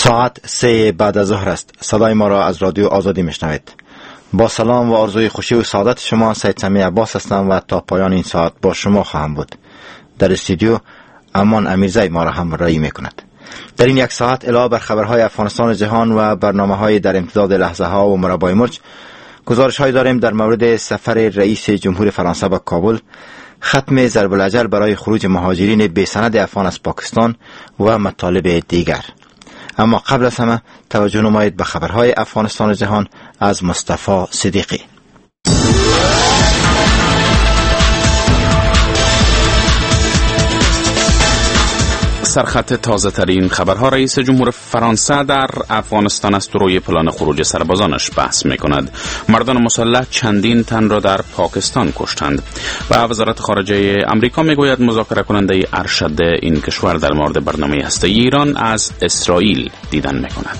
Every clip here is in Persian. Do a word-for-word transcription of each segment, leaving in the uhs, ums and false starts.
ساعت سه بعد از ظهر است. صدای ما را از رادیو آزادی میشنوید. با سلام و آرزوی خوشی و سعادت شما، سید سمیع عباس هستم و تا پایان این ساعت با شما خواهم بود. در استودیو امان امیرزی ما را همراهی میکند. در این یک ساعت علاوه بر خبرهای افغانستان جهان و برنامه‌های در امتداد لحظه ها و مربع مرج، گزارش‌هایی داریم در مورد سفر رئیس جمهور فرانسه به کابل، ختم ضرب الاجل برای خروج مهاجرین بی‌سند افغان از پاکستان و مطالب دیگر. اما قبل از همه توجه نمایید به خبرهای افغانستان جهان از مصطفی صدیقی. سرخط تازه ترین خبرها: رئیس جمهور فرانسه در افغانستان است و روی پلان خروج سربازانش بحث می کند. مردان مسلح چندین تن را در پاکستان کشتند. و وزارت خارجه امریکا می گوید مذاکره کننده ارشد این کشور در مورد برنامه هسته‌ای ایران از اسرائیل دیدن می کند.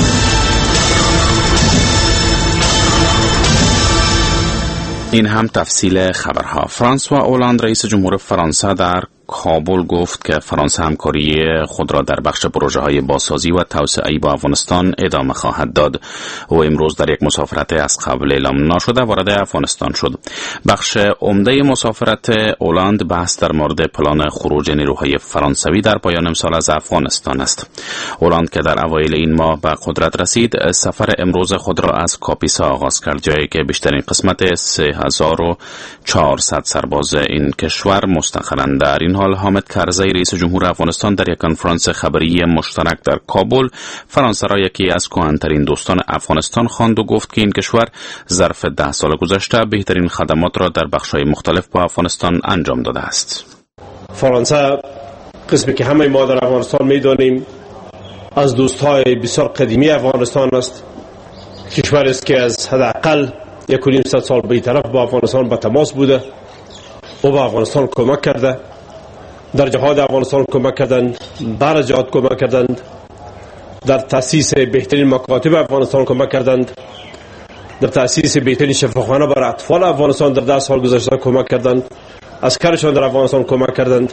این هم تفصیل خبرها. فرانسوا اولاند رئیس جمهور فرانسه در کابل گفت که فرانسه همکاری خود را در بخش پروژه‌های بازسازی و توسعه با افغانستان ادامه خواهد داد. او امروز در یک مسافرت از قبل اعلام نشده وارد افغانستان شد. بخش عمده مسافرت اولاند بحث در مورد پلان خروج نیروهای فرانسوی در پایان امسال از افغانستان است. اولاند که در اوایل این ماه به قدرت رسید، سفر امروز خود را از کاپیسا آغاز کرد، جایی که بیشترین قسمت سه هزار و چهارصد سرباز این کشور مستقرند. در این حال حامد کرزی رئیس جمهور افغانستان در یک کنفرانس خبری مشترک در کابل فرانسه را یکی از کهن‌ترین دوستان افغانستان خواند و گفت که این کشور ظرف ده سال گذشته بهترین خدمات را در بخش‌های مختلف با افغانستان انجام داده است. فرانسه، قسمی که همه ما در افغانستان می‌دانیم، از دوست‌های بسیار قدیمی افغانستان است. کشوری است که از حداقل یک و نیم صد سال به طرف با افغانستان به تماس بوده و با افغانستان کمک کرده. در جهاد افغانستان کمک کردند، بر جهاد کمک کردند، در تأسیس بهترین مکاتب افغانستان کمک کردند، در تأسیس بهترین شفاخانه برای اطفال افغانستان در ده سال گذشته کمک کردند، عسکرشان در افغانستان کمک کردند.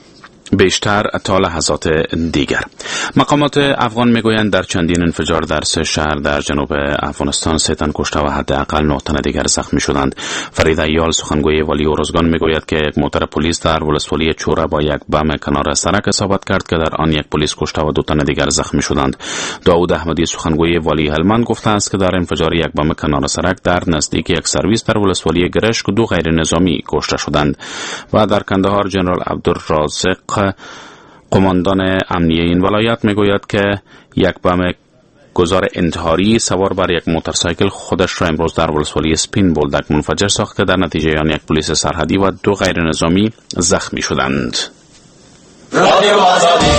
بیشتر تا لحظات دیگر. مقامات افغان میگویند در چندین انفجار در سه شهر در جنوب افغانستان سه تن کشته و حداقل نه تن دیگر زخمی شدند. فرید ایال سخنگوی والی اروزگان میگوید که یک موتر پلیس در ولسوالی چوره با یک بم کنار سرک اصابت کرد که در آن یک پلیس کشته و دو تن دیگر زخمی شدند. داود احمدی سخنگوی والی هلمند گفته است که در انفجار یک بم کنار سرک در نزدیک یک سرویس در ولسوالی گرشک دو غیر نظامی کشته شدند. و در کندهار جنرال عبدالرازق قماندان امنیه این ولایت میگوید که یک بم گذار انتحاری سوار بر یک موتورسایکل خودش را امروز در ولسوالی سپین بولدک منفجر ساخت که در نتیجه آن یک پلیس سرحدی و دو غیر نظامی زخمی شدند. رادیو آزادی.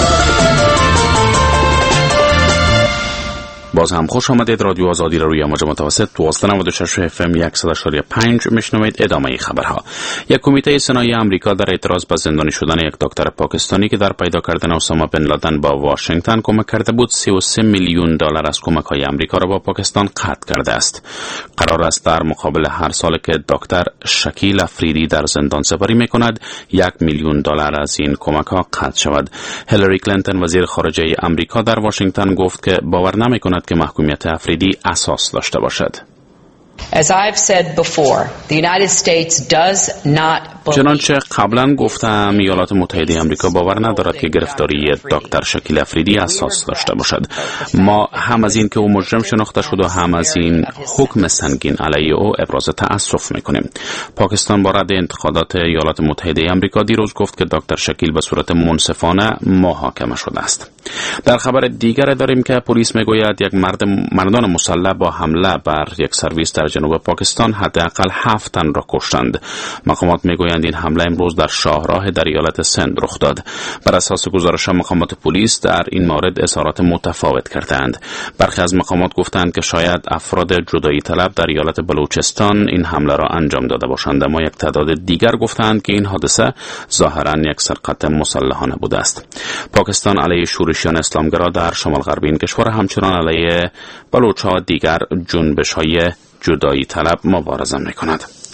باز هم خوش آمدید. رادیو آزادی را روی امواج متوسط دویست و نود و شش اف ام صد و شش و پنج میشنوید. ادامه خبرها. یک کمیته سنایی آمریکا در اعتراض به زندانی شدن یک دکتر پاکستانی که در پیدا کردن اسامه بن لادن با واشنگتن کمک کرده بود، سی و سه میلیون دلار از کمک‌های آمریکا را با پاکستان قطع کرده است. قرار است در مقابل هر سال که دکتر شکیل افریدی در زندان سپری می‌کند، یک میلیون دلار از این کمک‌ها قطع شود. هیلاری کلینتون وزیر خارجه آمریکا در واشنگتن گفت که باور نمی‌کند که محکومیت افریدی اساس داشته باشد. As I've said before, the United States does not چنانچه قبلا گفتم، ایالات متحده آمریکا باور ندارد که گرفتاری دکتر شکیل افریدی اساس داشته باشد. ما هم از این که او مجرم شناخته شد و هم از این حکم سنگین علیه او ابراز تأسف میکنیم. پاکستان با رد انتقادات ایالات متحده آمریکا دیروز گفت که دکتر شکیل به صورت منصفانه محاکمه شده است. در خبر دیگر داریم که پلیس میگوید یک مرد مردان مسلح با حمله بر یک سرویس در جنوب پاکستان حداقل هفت تن را کشتند. مقامات میگویند این حمله امروز در شاهراه در ایالت سند رخ داد. بر اساس گزارش مقامات پلیس در این مورد اظهارات متفاوت کردند. برخی از مقامات گفتند که شاید افراد جدایی طلب در ایالت بلوچستان این حمله را انجام داده باشند، اما یک تعداد دیگر گفتند که این حادثه ظاهراً یک سرقت مسلحانه بوده است. پاکستان علیه شورشیان اسلامگرا در شمال غربی این کشور همچنان علیه بلوچ‌ها دیگر جنبش‌های جدایی طلب مبارزه می‌کند.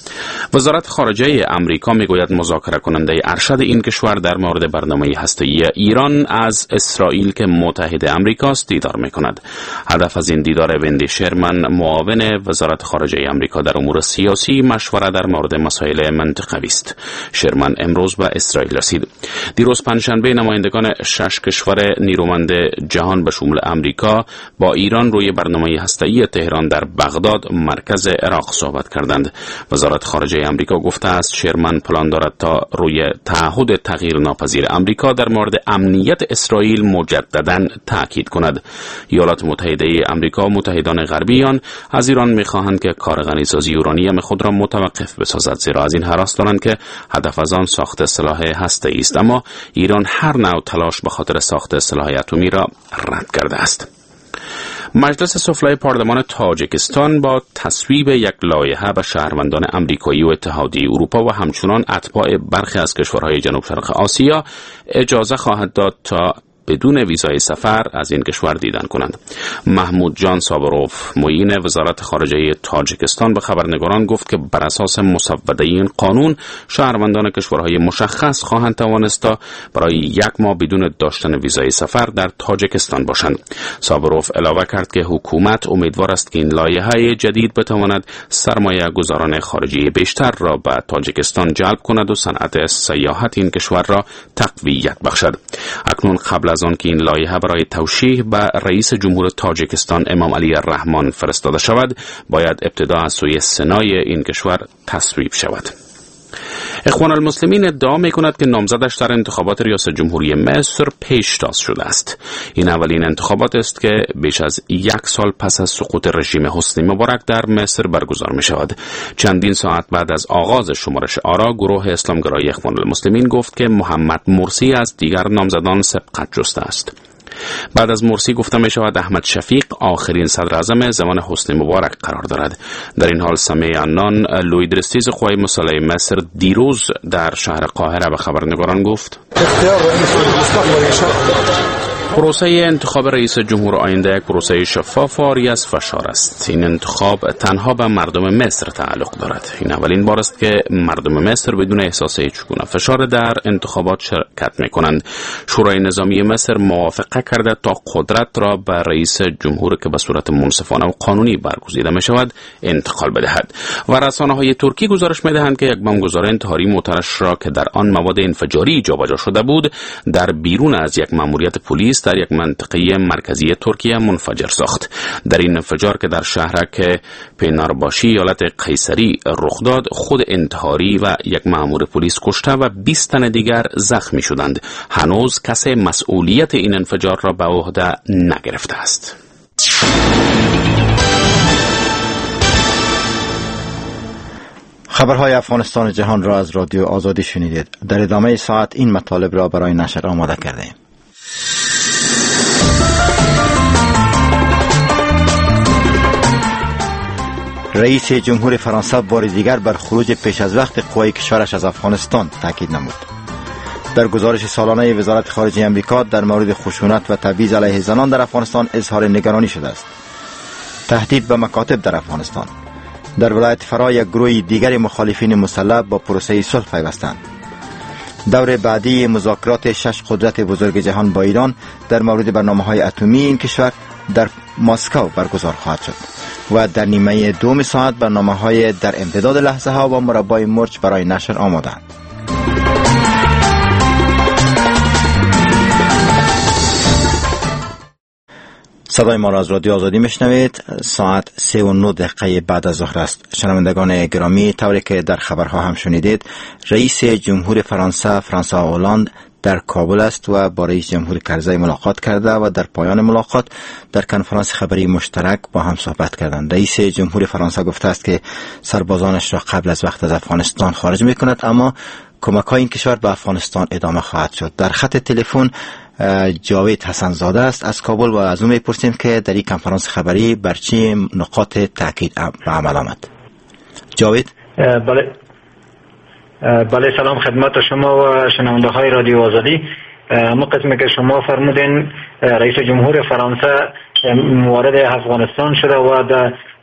وزارت خارجه امریکا میگوید مذاکره کننده ارشد این کشور در مورد برنامه هسته‌ای ایران از اسرائیل که متحد امریکاست دیدار میکند. هدف از این دیدار وندی شرمن، معاون وزارت خارجه امریکا در امور سیاسی، مشوره در مورد مسائل منطقوی است. شرمن امروز به اسرائیل رسید. دیروز پنجشنبه نمایندگان شش کشور نیرومند جهان به شمول امریکا با ایران روی برنامه هسته‌ای تهران در بغداد، مرکز عراق، صحبت کردند. وزارت خارجه امریکا گفته است شرمن پلان دارد تا روی تعهد تغییر ناپذیر امریکا در مورد امنیت اسرائیل مجددا تاکید کند. ایالات متحده امریکا و متحدان غربی آن از ایران می‌خواهند که کار غنیسازی اورانیم خود را متوقف بسازد، زیرا از این هراس دارند که هدف از آن ساخت سلاح هسته‌ای است، اما ایران هر نوع تلاش به خاطر ساخت سلاح اتمی را رد کرده است. مجلس سفلای پارلمان تاجیکستان با تصویب یک لایحه به شهروندان امریکایی و اتحادیه اروپا و همچنان اتباع برخی از کشورهای جنوب شرق آسیا اجازه خواهد داد تا بدون ویزای سفر از این کشور دیدن کنند. محمود جان سابروف، معین وزارت خارجه تاجیکستان، به خبرنگاران گفت که بر اساس مسوده این قانون شهروندان کشورهای مشخص خواهند توانست تا برای یک ماه بدون داشتن ویزای سفر در تاجیکستان باشند. سابروف علاوه کرد که حکومت امیدوار است که این لایحه جدید بتواند سرمایه گذاران خارجی بیشتر را به تاجیکستان جلب کند و صنعت سیاحت این کشور را تقویت بخشد. اکنون قبل از آن که این لایحه برای توشیح به رئیس جمهور تاجیکستان امام علی الرحمن فرستاده شود، باید ابتدا از سوی سنای این کشور تصویب شود. اخوان المسلمین ادعا می‌کند که نامزدش در انتخابات ریاست جمهوری مصر پیشتاز شده است. این اولین انتخابات است که بیش از یک سال پس از سقوط رژیم حسنی مبارک در مصر برگزار می‌شود. چندین ساعت بعد از آغاز شمارش آرا، گروه اسلامگرای اخوان المسلمین گفت که محمد مرسی از دیگر نامزدان سبقت جسته است. بعد از مرسی گفته می شود احمد شفیق آخرین صدر اعظم زمان حسنی مبارک قرار دارد. در این حال سمیع عنان لوی درستیز قوای مسلح مصر دیروز در شهر قاهره به خبرنگاران گفت پروسه انتخاب رئیس جمهور آینده یک پروسه شفاف و عاری از فشار است. این انتخاب تنها به مردم مصر تعلق دارد. این اولین بار است که مردم مصر بدون احساس هیچگونه فشار در انتخابات شرکت می‌کنند. شورای نظامی مصر موافقه کرده تا قدرت را به رئیس جمهور که به صورت منصفانه و قانونی برگزیده می‌شود انتقال بدهد. و رسانه‌های ترکی گزارش می‌دهند که یک بمبگذاری انتحاری معترش را که در آن مواد انفجاری جابجا شده بود، در بیرون از یک مأموریت پلیس در یک منطقه مرکزی ترکیه منفجر ساخت. در این انفجار که در شهرک پینارباشی ایالت قیصری رخ داد، خود انتحاری و یک مأمور پلیس کشته و بیست تن دیگر زخمی شدند. هنوز کسی مسئولیت این انفجار را به عهده نگرفته است. خبرهای افغانستان جهان را از رادیو آزادی شنیدید. در ادامه ساعت این مطالب را برای نشر آماده کردیم. رئیس جمهور فرانسه بار دیگر بر خروج پیش از وقت قوای کشورش از افغانستان تاکید نمود. در گزارش سالانه وزارت خارجه آمریکا در مورد خشونت و تبعیض علیه زنان در افغانستان اظهار نگرانی شده است. تهدید به مکاتب در افغانستان. در ولایت فرا یک گروه دیگر مخالفین مسلح با پروسه صلح پیوستند. دور بعدی مذاکرات شش قدرت بزرگ جهان با ایران در مورد برنامه‌های اتمی این کشور در مسکو برگزار خواهد شد و در نیمه دوم ساعت برنامه‌های در امتداد لحظه ها و مربع مرچ برای نشر آماده‌اند. صدای ما را از رادیو آزادی میشنوید. ساعت سه و نه دقیقه بعد از ظهر است. شنوندگان گرامی، طوری که در خبرها هم شنیدید، رئیس جمهور فرانسه فرانسوا هولاند در کابل است و با رئیس جمهور کرزی ملاقات کرده و در پایان ملاقات در کنفرانس خبری مشترک با هم صحبت کردند. رئیس جمهور فرانسه گفته است که سربازانش را قبل از وقت از افغانستان خارج می‌کند، اما کمک‌های این کشور به افغانستان ادامه خواهد شد. در خط تلفن جاوید حسن زاده است از کابل و از او می‌پرسیم که در این کنفرانس خبری بر چه نقاط تاکید به عمل آمد. جاوید؟ بله بله سلام خدمت شما و شنونده های رادیو آزادی. اما قسمی که شما فرمودین رئیس جمهور فرانسه وارد افغانستان شده و در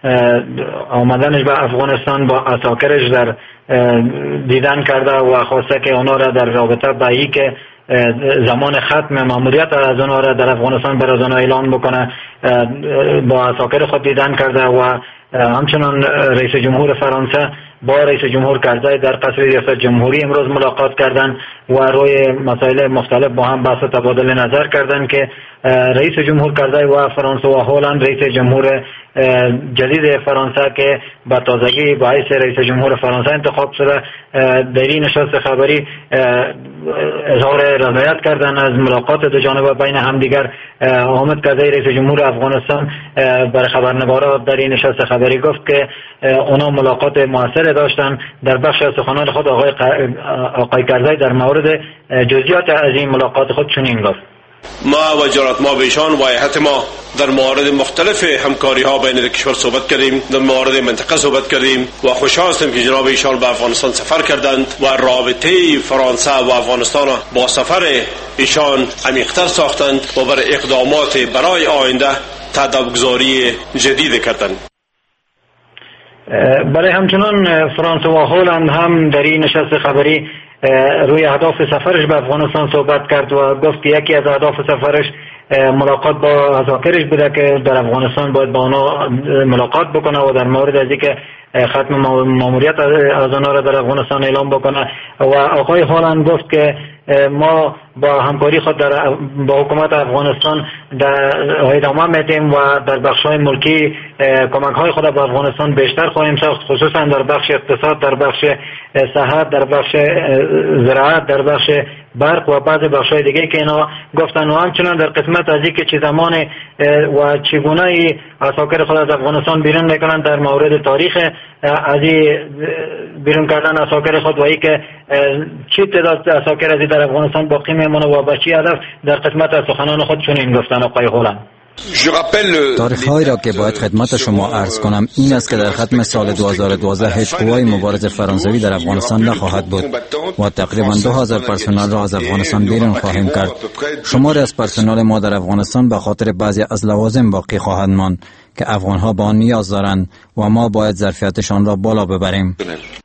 آمدنش به افغانستان با اساکرش در دیدن کرده و خواسته که اونا را در رابطه با ای که زمان ختم ماموریت از اونا را در افغانستان بر از اونا اعلان بکنه با اساکر خود دیدن کرده و همچنان رئیس جمهور فرانسه با رئیس جمهور کرزی در قصر ریاست جمهوری امروز ملاقات کردن و روی مسائل مختلف با هم بحث و تبادل نظر کردن که رئیس جمهور کرزی و فرانسه و هلند رئیس جمهور جدید فرانسه که با تازگی باعث رئیس جمهور فرانسه انتخاب شده در این نشست خبری اظهار رضایت کردن از ملاقات دو جانبه بین همدیگر. حامد کرزی رئیس جمهور افغانستان بر خبرنگاران در این نشست خبری گفت که اونا ملاقات موثر داشتن. در بخش از سخنان خود آقای آقای کرزی در مورد جزئیات از این ملاقات خود چنین گفت: ما و جناب ما به ایشان و هیئت ما در موارد مختلف همکاری ها بین کشور صحبت کردیم، در موارد منطقه صحبت کردیم و خوشحال هستم که جناب ایشان به افغانستان سفر کردند و رابطه فرانسه و افغانستان با سفر ایشان عمیق‌تر ساختند و بر اقدامات برای آینده تدابیرگذاری جدید کردند. برای همچنان فرانسه و هلند هم در این نشست خبری روی اهداف سفرش به افغانستان صحبت کرد و گفت که یکی از اهداف سفرش ملاقات با اساکرش بوده که در افغانستان باید با اونا ملاقات بکنه و در مورد از اینکه ختم ماموریت از اونا را در افغانستان اعلام بکنه. و آقای هلند گفت که ما با همکاری خود در با حکومت افغانستان در ادامه میدیم و در بخش‌های ملکی کمک‌های خود به افغانستان بیشتر خواهیم ساخت، خصوصا در بخش اقتصاد، در بخش صحت، در بخش زراعت، در بخش برق و بعض بخش‌های دیگه که اینا گفتن. و همچنان در قسمت از اینکه چه زمان و چگونه اساکر خود از افغانستان بیرون میکنن در مورد تاریخ از بیرون کردن اساکر خود و اینکه چه تعداد اساکر از در افغانستان باقی میمونه و با چه هدف در قسمت از سخنان خود چنین گفتن آقای هلند: تاریخ هایی را که باید خدمت شما عرض کنم این است که در ختم سال دو هزار و دوازده هیچ قوای مبارز فرانسوی در افغانستان نخواهد بود و تقریبا دو هزار پرسنل را از افغانستان بیرون خواهیم کرد. شماری از پرسنل ما در افغانستان به خاطر بعضی از لوازم باقی خواهد ماند که افغان ها با آن نیاز دارند و ما باید ظرفیتشان را بالا ببریم.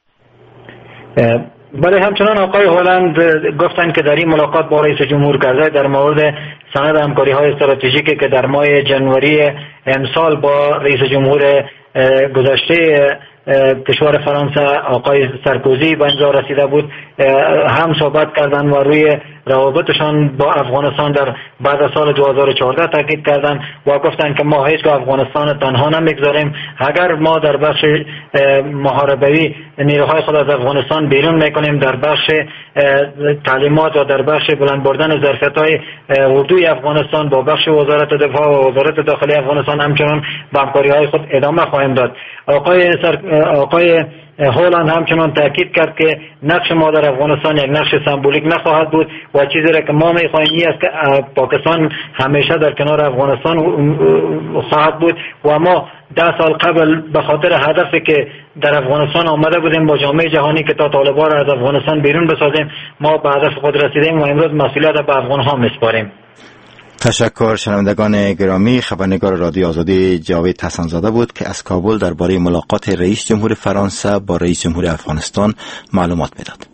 ولی همچنان آقای هلند گفتند که در این ملاقات با رئیس جمهور کرزی در مورد سند همکاری های استراتژیکی که در ماه جنوری امسال با رئیس جمهور گذشته کشور فرانسه آقای سارکوزی به امضا رسیده بود هم صحبت کردند و روی روابطشان با افغانستان در بعد از سال دو هزار و چهارده تاکید کردند و گفتند که ما هیچ افغانستان تنها نمیگذاریم. اگر ما در بخش محاربه‌ای نیروهای خود از افغانستان بیرون میکنیم، در بخش تعلیمات و در بخش بلند بردن ظرفیت‌های اردوی افغانستان با بخش وزارت دفاع و وزارت داخلی افغانستان همچنان به همکاری‌های خود ادامه خواهیم داد. آقای سر... آقای هلند همچنان تاکید کرد که نقش ما در افغانستان یک نقش سمبولیک نخواهد بود و چیزی را که ما می‌خواهیم این است که پاکستان همیشه در کنار افغانستان خواهد بود و ما ده سال قبل به خاطر هدفی که در افغانستان آمده بودیم با جامعه جهانی که تا طالبان را از افغانستان بیرون بسازیم، ما به هدف خود رسیدیم و امروز مسئولیت به افغان‌ها می‌سپاریم. تشکر. شنوندگان گرامی، خبرنگار رادیو آزادی جاوید حسن‌زاده بود که از کابل درباره ملاقات رئیس جمهور فرانسه با رئیس جمهور افغانستان معلومات میداد.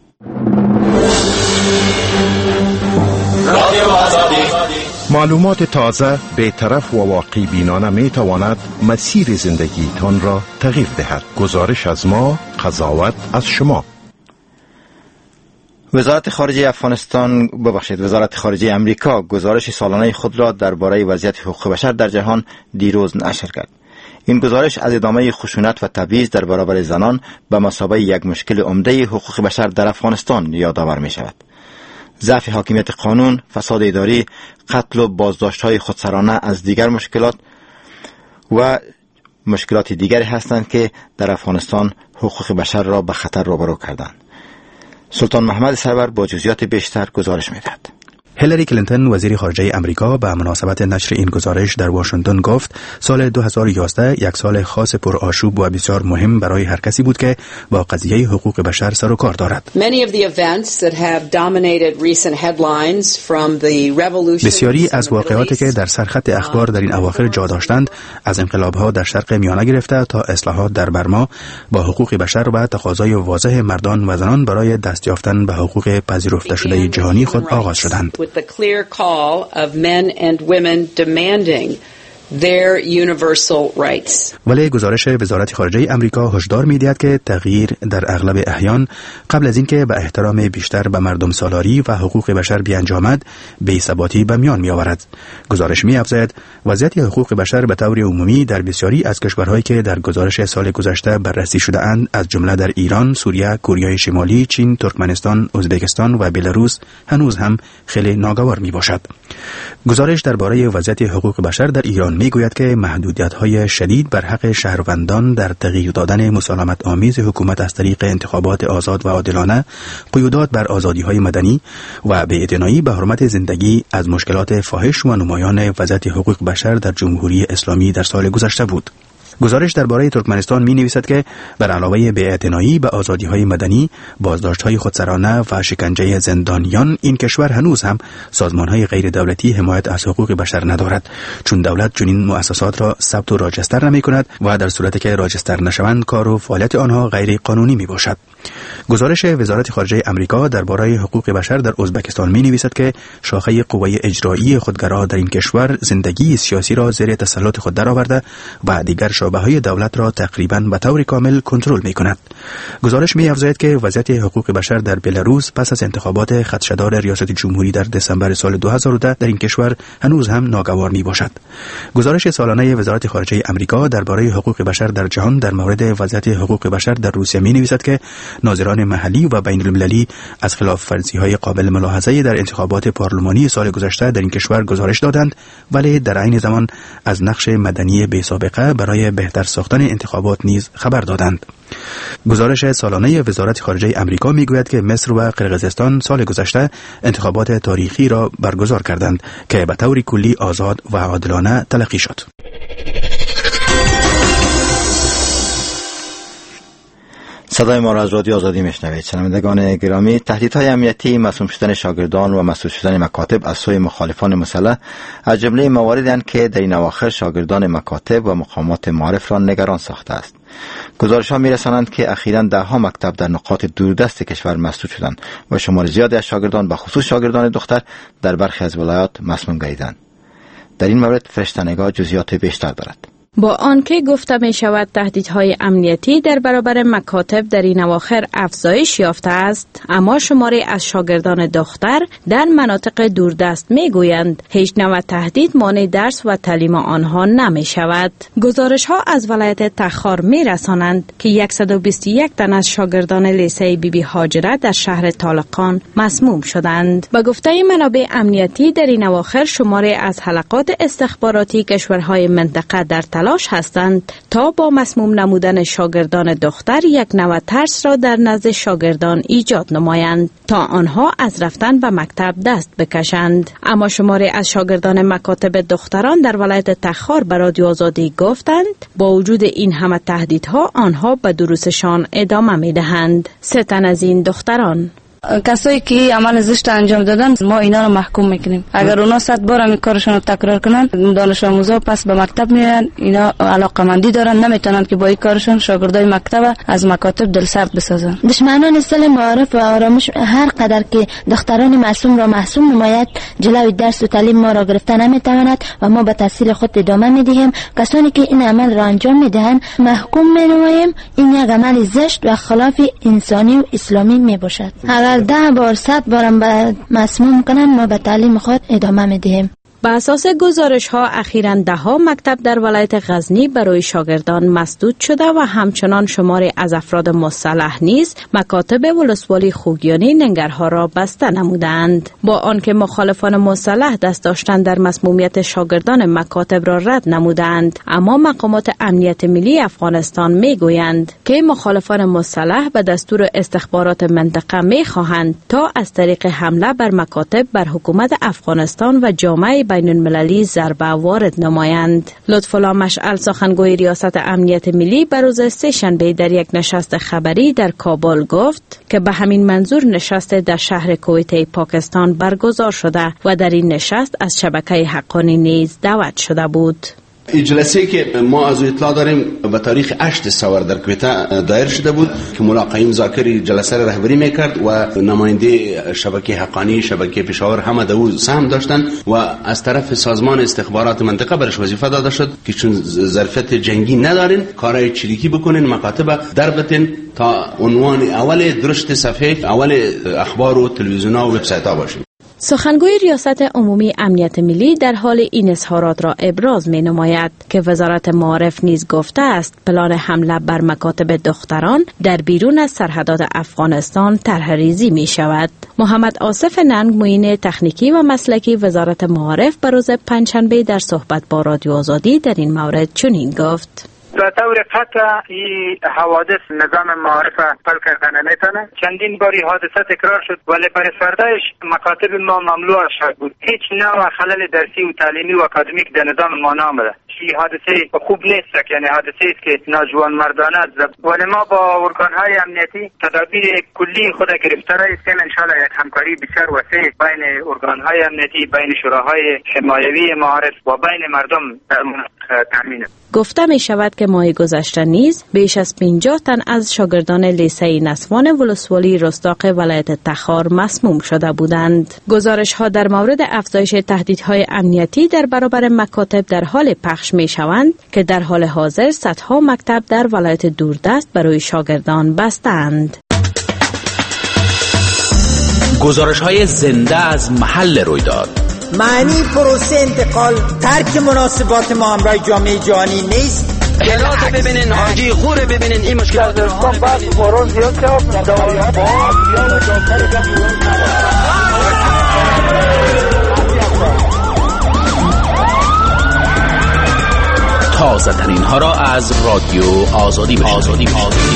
معلومات تازه، بی‌طرف و واقعی بینانه می تواند مسیر زندگیتان را تغییر دهد. گزارش از ما، قضاوت از شما. وزارت خارجه افغانستان ببخشید وزارت خارجه امریکا گزارش سالانه خود را درباره وضعیت حقوق بشر در جهان دیروز نشر کرد. این گزارش از ادامه خشونت و تبعیض در برابر زنان به مثابه یک مشکل عمده حقوق بشر در افغانستان یادآور می شود. ضعف حاکمیت قانون، فساد اداری، قتل و بازداشت‌های خودسرانه از دیگر مشکلات و مشکلات دیگری هستند که در افغانستان حقوق بشر را به خطر روبرو کردند. سلطان محمد سرور با جزئیات بیشتر گزارش می‌دهد. هیلاری کلینتون وزیر خارجه امریکا به مناسبت نشر این گزارش در واشنگتن گفت سال دو هزار و یازده یک سال خاص پرآشوب و بسیار مهم برای هر کسی بود که با قضیه حقوق بشر سر و کار دارد. بسیاری از واقعاتی که در سرخط اخبار در این اواخر جا داشتند، از انقلاب‌ها در شرق میانه گرفته تا اصلاحات در برما، با حقوق بشر و تقاضای واضح مردان و زنان برای دست یافتن به حقوق پذیرفته شده جهانی خود آغاز شدند. With the clear call of men and women demanding their universal rights. ولی گزارش وزارت خارجه امریکا هشدار می‌دهد که تغییر در اغلب احیان قبل از اینکه به احترام بیشتر به مردم سالاری و حقوق بشر بیانجامد، بی‌ثباتی به میان می‌آورد. گزارش می‌افزاید وضعیت حقوق بشر به طور عمومی در بسیاری از کشورهایی که در گزارش سال گذشته بررسی شده‌اند، از جمله در ایران، سوریه، کره شمالی، چین، ترکمنستان، ازبکستان و بلاروس، هنوز هم خیلی ناگوار می‌باشد. گزارش درباره وضعیت حقوق بشر در ایران میگوید که محدودیت‌های شدید بر حق شهروندان در تغییر دادن مسالمت آمیز حکومت از طریق انتخابات آزاد و عادلانه، قیودات بر آزادی‌های مدنی و بی‌اعتنایی به حرمت زندگی از مشکلات فاحش و نمایان وضعیت حقوق بشر در جمهوری اسلامی در سال گذشته بود. گزارش درباره ترکمنستان می نویسد که بر علاوه بی‌اعتنایی به آزادی‌های مدنی، بازداشت‌های خودسرانه و شکنجه زندانیان، این کشور هنوز هم سازمان‌های غیر دولتی حمایت از حقوق بشر ندارد، چون دولت چنین مؤسسات را ثبت و راجستر نمی‌کند و در صورتی که راجستر نشوند کار و فعالیت آنها غیر قانونی میباشد. گزارش وزارت خارجه امریکا درباره حقوق بشر در ازبکستان می نویسد که شاخه قوه اجرایی خودگرا در این کشور زندگی سیاسی را زیر تسلط خود درآورده و دیگر شعبه‌های دولت را تقریباً به طور کامل کنترل می‌کند. گزارش می‌افزاید که وضعیت حقوق بشر در بلاروس پس از انتخابات خدشه‌دار ریاست جمهوری در دسامبر سال دو هزار و ده در این کشور هنوز هم ناگوار میباشد. گزارش سالانه وزارت خارجه امریکا درباره حقوق بشر در جهان در مورد وضعیت حقوق بشر در روسیه می‌نویسد که ناظران محلی و بین المللی از خلاف ورزی‌های قابل ملاحظه در انتخابات پارلمانی سال گذشته در این کشور گزارش دادند، ولی در عین زمان از نقش مدنی بی‌سابقه برای بهتر ساختن انتخابات نیز خبر دادند. گزارش سالانه وزارت خارجه امریکا میگوید که مصر و قرقیزستان سال گذشته انتخابات تاریخی را برگزار کردند که به طور کلی آزاد و عادلانه تلقی شد. صدای ما را از رادیو آزادی میشنوید. شنوندگان گرامی، تهدیدهای امنیتی، مسموم شدن شاگردان و مسدود شدن مکاتب از سوی مخالفان مسلح از جمله مواردی اند که در این اواخر شاگردان مکاتب و مقامات معارف را نگران ساخته است. گزارش‌ها می‌رسانند که اخیراً ده‌ها مکتب در نقاط دوردست کشور مسدود شدند و شمار زیادی از شاگردان به خصوص شاگردان دختر در برخی از ولایات مسموم گردیدند. در این مورد فرشته‌نگار جزئیات بیشتر دارد. با آنکه گفته می شود تهدیدهای امنیتی در برابر مکاتب در این اواخر افزایش یافته است، اما شماری از شاگردان دختر در مناطق دوردست می گویند هیچ نوع تهدید مانع درس و تعلیم آنها نمی شود. گزارش ها از ولایت تخار می رسانند که صد و بیست و یک تن از شاگردان لیسه بی بی هاجره در شهر طالقان مسموم شدند. به گفته منابع امنیتی در این اواخر شماری از حلقات استخباراتی کشورهای منطقه در تلاش هستند تا با مسموم نمودن شاگردان دختر یک نوع ترس را در نزد شاگردان ایجاد نمایند تا آنها از رفتن به مکتب دست بکشند. اما شماری از شاگردان مکاتب دختران در ولایت تخار به رادیو آزادی گفتند با وجود این همه تهدیدها آنها به دروسشان ادامه می‌دهند. سه تن از این دختران کسایی که عمل زشت انجام دادن ما اینا رو محکوم میکنیم. اگر اونا صد بار این کارشون رو تکرار کنن، دانش آموزا پس به مکتب میان، اینا علاقمندی دارن، نمیتونن که با این کارشون شاگردای مکتب از مکاتب دلسرد بسازن. دشمنان اصل معارف و آرامش هر قدر که دختران معصوم را محسوم نماید، جلوی درس و تعلیم ما را گرفته نمیتواند و ما به تحصیل خود ادامه میدهیم. کسانی که این عمل را انجام میدهند محکوم مینماییم. این یک عمل زشت و خلاف انسانی و اسلامی میباشد. ده بار صد بارم به مسموم کنن ما به تعلیم خود ادامه میدهیم. به اساس گزارش ها اخیراً ده ها مکتب در ولایت غزنی برای شاگردان مسدود شده و همچنان شماری از افراد مسلح نیز مکاتب ولسوالی خوگیانی ننگرها را بسته نمودند. با آنکه مخالفان مسلح دست داشتن در مسمومیت شاگردان مکاتب را رد نمودند، اما مقامات امنیت ملی افغانستان میگویند که مخالفان مسلح به دستور استخبارات منطقه میخواهند تا از طریق حمله بر مکاتب بر حکومت افغانستان و جامعه بین المللی ضربه وارد نمایند. لطف‌الله مشعل سخنگوی ریاست امنیت ملی به روز سه شنبه در یک نشست خبری در کابل گفت که به همین منظور نشست در شهر کویته پاکستان برگزار شده و در این نشست از شبکه حقانی نیز دعوت شده بود. این جلسه که ما از اطلاع داریم به تاریخ هشت سپتامبر در کویته دایر شده بود که ملا قیم زاکری جلسه را رهبری میکرد و نماینده شبکه حقانی، شبکه پشاور همه دو سهم داشتند و از طرف سازمان استخبارات منطقه برش وظیفه داده شد که چون ظرفیت جنگی ندارین کارهای چریکی بکنین، مکاتب در بتین تا عنوان اول درشت صفحه اول اخبار و تلویزیون و وبسایت ها باشین. سخنگوی ریاست عمومی امنیت ملی در حال این اظهارات را ابراز می نماید که وزارت معارف نیز گفته است پلان حمله بر مکاتب دختران در بیرون از سرحدات افغانستان طرح‌ریزی می شود. محمد آصف ننگ معین تکنیکی و مسلکی وزارت معارف به روز پنجشنبه در صحبت با رادیو آزادی در این مورد چنین گفت: به طور قطع این حوادث نظام معارف پل کردن نمیتونه. چندین باری حادثه تکرار شد ولی برای فردایش مکاتب ما مملو شد بود. هیچ نوع خلل درسی و تعلیمی و اکادمیک در نظام ما نامده. این حادثه خوب نیست، یعنی حادثه است که ناجوان مردانه است. ولی ما با ارگان‌های امنیتی تدابیر کلی خود گرفته است که ان شاءالله یک همکاری بسیار وسیع بین ارگان‌های امنیتی، بین شوراهای حمایوی معارف و بین مردم در منطقه تامین. گفته می شود که ماه گذشته نیز بیش از پنجاه تن از شاگردان لیسه نسوان ولسوالی رستاق ولایت تخار مسموم شده بودند. گزارش ها در مورد افزایش تهدیدهای امنیتی در برابر مکاتب در حال پخش می شوند که در حال حاضر صدها مکتب در ولایت دوردست برای شاگردان بستند. گزارش های زنده از محل رویداد. معنی پروسه انتقال ترک مناسبات ما همراه جامعه جهانی نیست. جلاد ببینین، حاجی خوره ببینین، این مشکل دارستان بعد باران زیاد شد. تازه ترین ها را از رادیو آزادی بشنوید.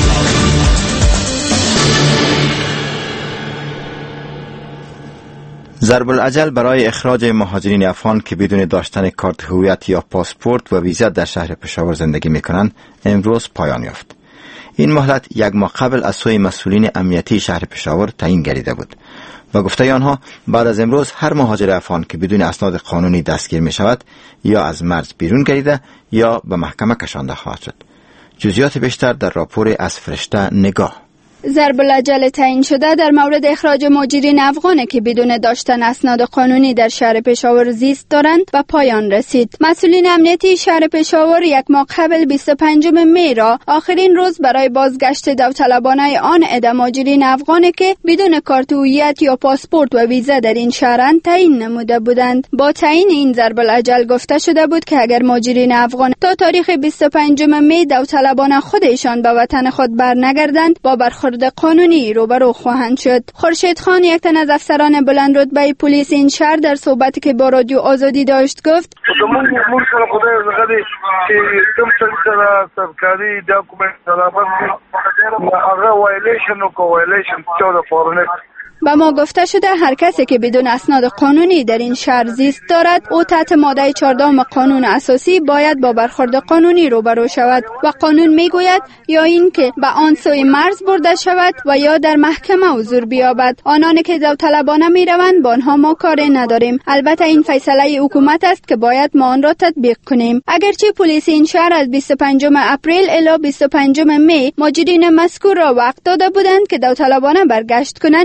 ضرب العجل برای اخراج مهاجرین افغان که بدون داشتن کارت هویت یا پاسپورت و ویزا در شهر پشاور زندگی میکنند امروز پایان یافت. این مهلت یک ماه قبل از سوی مسئولین امنیتی شهر پشاور تعیین گردیده بود و گفته آنها بعد از امروز هر مهاجر افغان که بدون اسناد قانونی دستگیر می شود یا از مرز بیرون گردیده یا به محکمه کشانده خواهد شد. جزئیات بیشتر در راپور از فرشته نگاه. ضرب العجل تعیین شده در مورد اخراج مهاجرین افغان که بدون داشتن اسناد قانونی در شهر پشاور زیست دارند و پایان رسید. مسئولین امنیتی شهر پشاور یک ماه قبل بیست و پنجم می را آخرین روز برای بازگشت داوطلبانه آن عده مهاجرین افغان که بدون کارت هویت یا پاسپورت و ویزا در این شهرند تعیین نموده بودند. با تعیین این ضرب العجل گفته شده بود که اگر مهاجرین افغان تا تاریخ بیست و پنجم می داوطلبانه خودشان به وطن خود برنگردند با برخورد قانونی روبرو خواهند شد. خورشید خان یک تن از افسران بلند رتبه پلیس این شهر در صحبتی که با رادیو آزادی داشت گفت: با ما گفته شده هر کسی که بدون اسناد قانونی در این شهر زیست دارد او تحت ماده چهاردهم قانون اساسی باید با برخورد قانونی روبرو شود و قانون میگوید یا این که به آن سوی مرز برده شود و یا در محکمه حضور بیابد. آنانی که داوطلبانه میروند با آنها ما کاری نداریم. البته این فیصله حکومت است که باید ما آن را تطبیق کنیم. اگرچه پلیس این شهر از بیست و پنجم اپریل الی بیست و پنجم می مهاجرین مذکور را وقت داده بودند که داوطلبانه برگشت کنند، ولی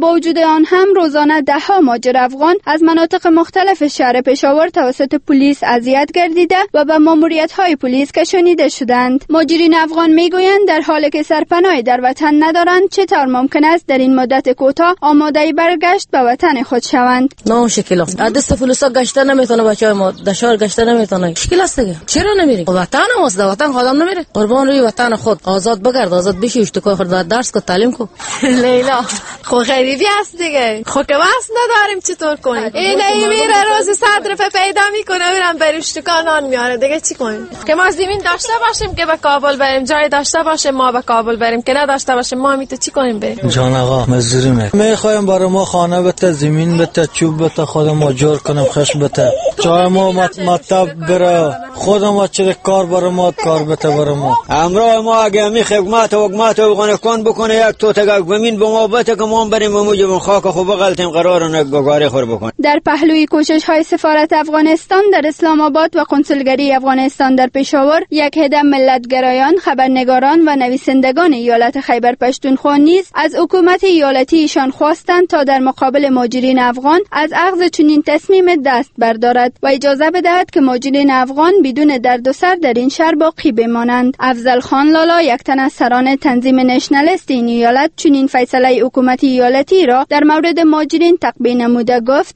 با وجود آن هم روزانه ده ها مهاجر افغان از مناطق مختلف شهر پشاور توسط پلیس اذیت گردیده و به ماموریت‌های پلیس کشانیده شدند. مهاجرین افغان میگویند در حالی که سرپناهی در وطن ندارند چطور ممکن است در این مدت کوتاه آماده برگشت به وطن خود شوند. نه مشکل است. عدس فلوسا گشته نمیتونه بچه‌های ما دشار گشته نمیتونه. مشکل است دیگه. چرا نمیری؟ وطن ماست، وطن خودم نمیره. قربان روی وطن خود آزاد بگرد، آزاد بشی، اشتکای خود درس کو، تعلیم کو. لیلا خو غریبی است دیگه. خو که واسه نداریم چطور کنیم؟ این میره روز صدر پیدا میکنه میرم بر اشتکا نان میاره دیگه چی کنیم؟ که ما زمین داشته باشیم که به کابل بریم، جای داشته باشیم ما به کابل بریم، که نداشته باشیم ما میتو چی کنیم بریم؟ جان آقا مزدوری میکنیم، میخوایم برای ما خانه بده، زمین بده، چوب بده، خودمون جور کنیم، خش بده، جای ما مطلب بره، خودمون چه کار برای ما کار بده برای ما. امرو ما اگه می خدمت و حکومت و افغانستان بکنه یک تو تگک زمین به ما بده که ما بریم و موجب خاک خوب بغلتیم قرار نگاری خور بکنیم. در پهلوی کوشش های سفارت افغانستان در اسلام آباد و کنسولگری افغانستان در پشاور یک عده ملتگرایان، خبرنگاران و نویسندگان ایالت خیبر پشتونخوا نیز از حکومت ایالتی ایشان خواستند تا در مقابل مهاجرین افغان از اخذ چنین تصمیم دست بردارد و اجازه بدهد که مهاجرین افغان بدون درد و سر در این شهر باقی بمانند. افضل خان لالا، یک تن از سران تنظیم نشنالیست این ایالت، چنین فیصله حکومت ایالتی را در مورد مهاجرین تقبیح نموده گفت: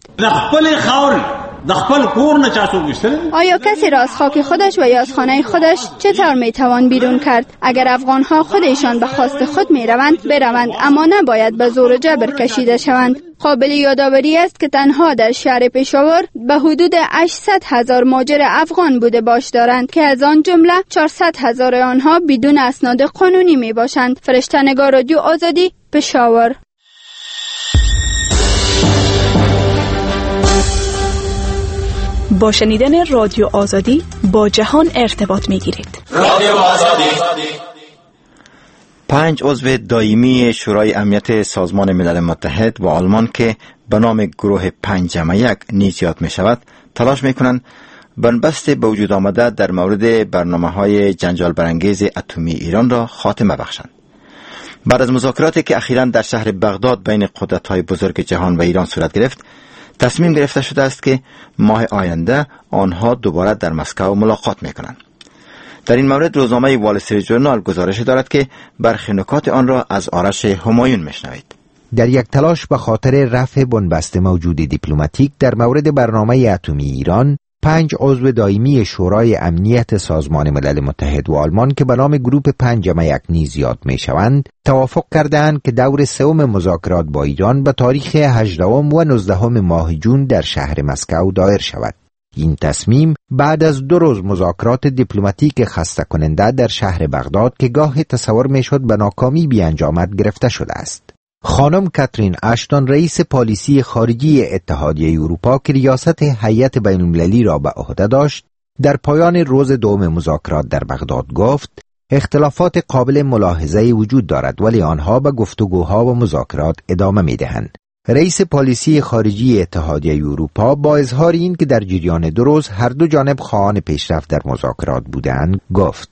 آیا کسی را از خاک خودش و یا از خانه خودش چطور میتوان بیرون کرد؟ اگر افغانها خودشان به خواست خود میروند بروند، اما نباید به زور و جبر کشیده شوند. قابل یادآوری است که تنها در شهر پشاور به حدود هشتصد هزار مهاجر افغان بوده باش دارند که از آن جمله چهارصد هزار آنها بدون اسناد قانونی می باشند. فرشته‌نگار رادیو آزادی، پشاور. با شنیدن رادیو آزادی با جهان ارتباط می گیرید. رادیو آزادی. پنج عضو دائمی شورای امنیت سازمان ملل متحد و آلمان که به نام گروه پنج جمع یک نیز یاد می شود تلاش می کنند بنبست به وجود آمده در مورد برنامه های جنجال برانگیز اتمی ایران را خاتمه بخشند. بعد از مذاکراتی که اخیراً در شهر بغداد بین قدرت های بزرگ جهان و ایران صورت گرفت، تصمیم گرفته شده است که ماه آینده آنها دوباره در مسکو ملاقات می کنند. در این مورد روزنامه وال استریت ژورنال گزارش دارد که برخی نکات آن را از آرش همایون میشنوید. در یک تلاش به خاطر رفع بنبست موجود دیپلماتیک در مورد برنامه اتمی ایران، پنج عضو دائمی شورای امنیت سازمان ملل متحد و آلمان که به نام گروپ پنج جمع یک نیز یاد می شوند، توافق کردند که دور سوم مذاکرات با ایران به تاریخ هجدهم و نوزدهم ماه جون در شهر مسکو دایر شود. این تصمیم بعد از دو روز مذاکرات دیپلماتیک خسته کننده در شهر بغداد که گاه تصور می شد به ناکامی بیانجامد گرفته شده است. خانم کاترین اشتون، رئیس پالیسی خارجی اتحادیه اروپا که ریاست هیئت بین‌المللی را به عهده داشت، در پایان روز دوم مذاکرات در بغداد گفت: اختلافات قابل ملاحظه وجود دارد ولی آنها به گفتگوها و مذاکرات ادامه می دهند. رئیس پالیسی خارجی اتحادیه اروپا با اظهار این که در جریان دو روز هر دو جانب خواهان پیشرفت در مذاکرات بودند گفت: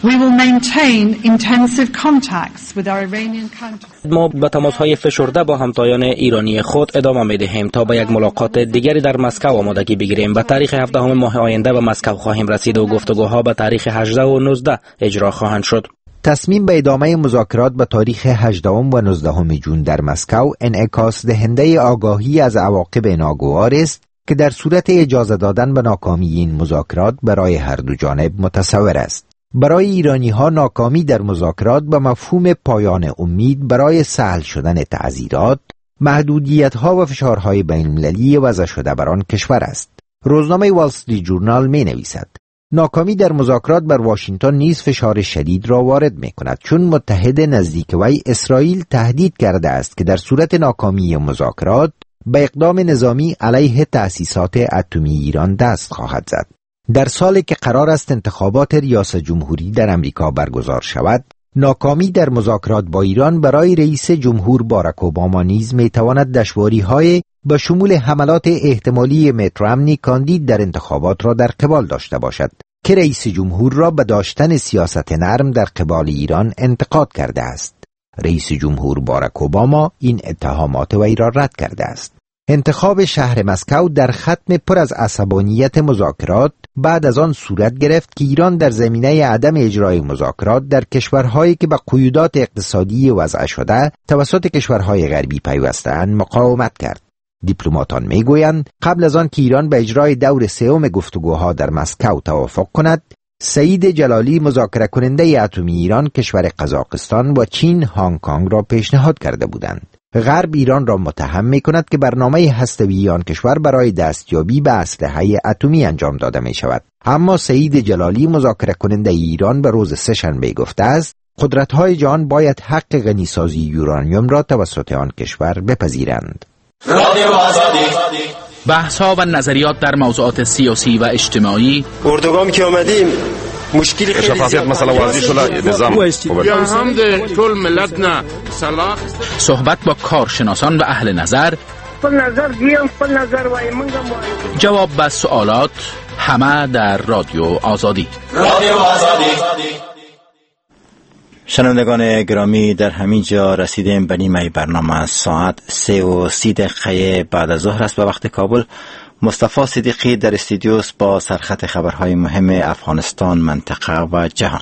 ما به تماس‌های فشرده با همتایان ایرانی خود ادامه می‌دهیم تا به یک ملاقات دیگری در مسکو آمادگی بگیریم. به تاریخ هفدهم ماه آینده به مسکو خواهیم رسید و گفتگوها به تاریخ هجده و نوزده اجرا خواهند شد. تصمیم به ادامه مذاکرات به تاریخ هجدهم و نوزدهم جون در مسکو انعکاس دهنده آگاهی از عواقب ناگوار است که در صورت اجازه دادن به ناکامی این مذاکرات برای هر دو جانب متصور است. برای ایرانی ها ناکامی در مذاکرات به مفهوم پایان امید برای سهل شدن تعزیرات، محدودیت ها و فشارهای بین‌المللی وضع شده بر آن کشور است. روزنامه وال استریت ژورنال می نویسد: ناکامی در مذاکرات بر واشنگتن نیز فشار شدید را وارد می کند، چون متحد نزدیک وی اسرائیل تهدید کرده است که در صورت ناکامی مذاکرات به اقدام نظامی علیه تأسیسات اتمی ایران دست خواهد زد. در سالی که قرار است انتخابات ریاست جمهوری در امریکا برگزار شود، ناکامی در مذاکرات با ایران برای رئیس جمهور باراک اوباما نیز می تواند دشواری‌های با شمول حملات احتمالی میت رامنی کاندید در انتخابات را در قبال داشته باشد که رئیس جمهور را به داشتن سیاست نرم در قبال ایران انتقاد کرده است. رئیس جمهور باراک اوباما این اتهامات وی را رد کرده است. انتخاب شهر مسکو در ختم پر از عصبانیت مذاکرات بعد از آن صورت گرفت که ایران در زمینه عدم اجرای مذاکرات در کشورهایی که به قیودات اقتصادی وضع شده توسط کشورهای غربی پیوسته‌اند مقاومت کرد. دیپلماتان میگویند قبل از آن که ایران به اجرای دور سوم گفتگوها در مسکو توافق کند، سعید جلالی مذاکره کننده اتمی ایران کشور قزاقستان و چین هنگ کنگ را پیشنهاد کرده بودند. غرب ایران را متهم می کند که برنامه هسته‌ای آن کشور برای دستیابی به اسلحه اتمی انجام داده می شود. اما سعید جلالی مذاکره کننده ایران به روز سه‌شنبه گفته است قدرت‌های جهان باید حق غنیسازی یورانیوم را توسط آن کشور بپذیرند. رادیو آزادی. بحث‌ها و نظریات در موضوعات سیاسی و اجتماعی. اردوگام که آمدیم مشکلی خیلی شفافیت مسئله واضح شده، نظام یا هم ده طول ملت نه صلاح صحبت با کارشناسان و اهل نظر، خپل نظر دیم خپل نظر وای منگم جواب به سوالات، همه در رادیو آزادی. رادیو آزادی. شنوندگان گرامی، در همین جا رسیدیم به نیمه برنامه. ساعت سه و سی دقیقه بعد از ظهر است به وقت کابل. مصطفی صدیقی در استودیو با سرخط خبرهای مهم افغانستان، منطقه و جهان.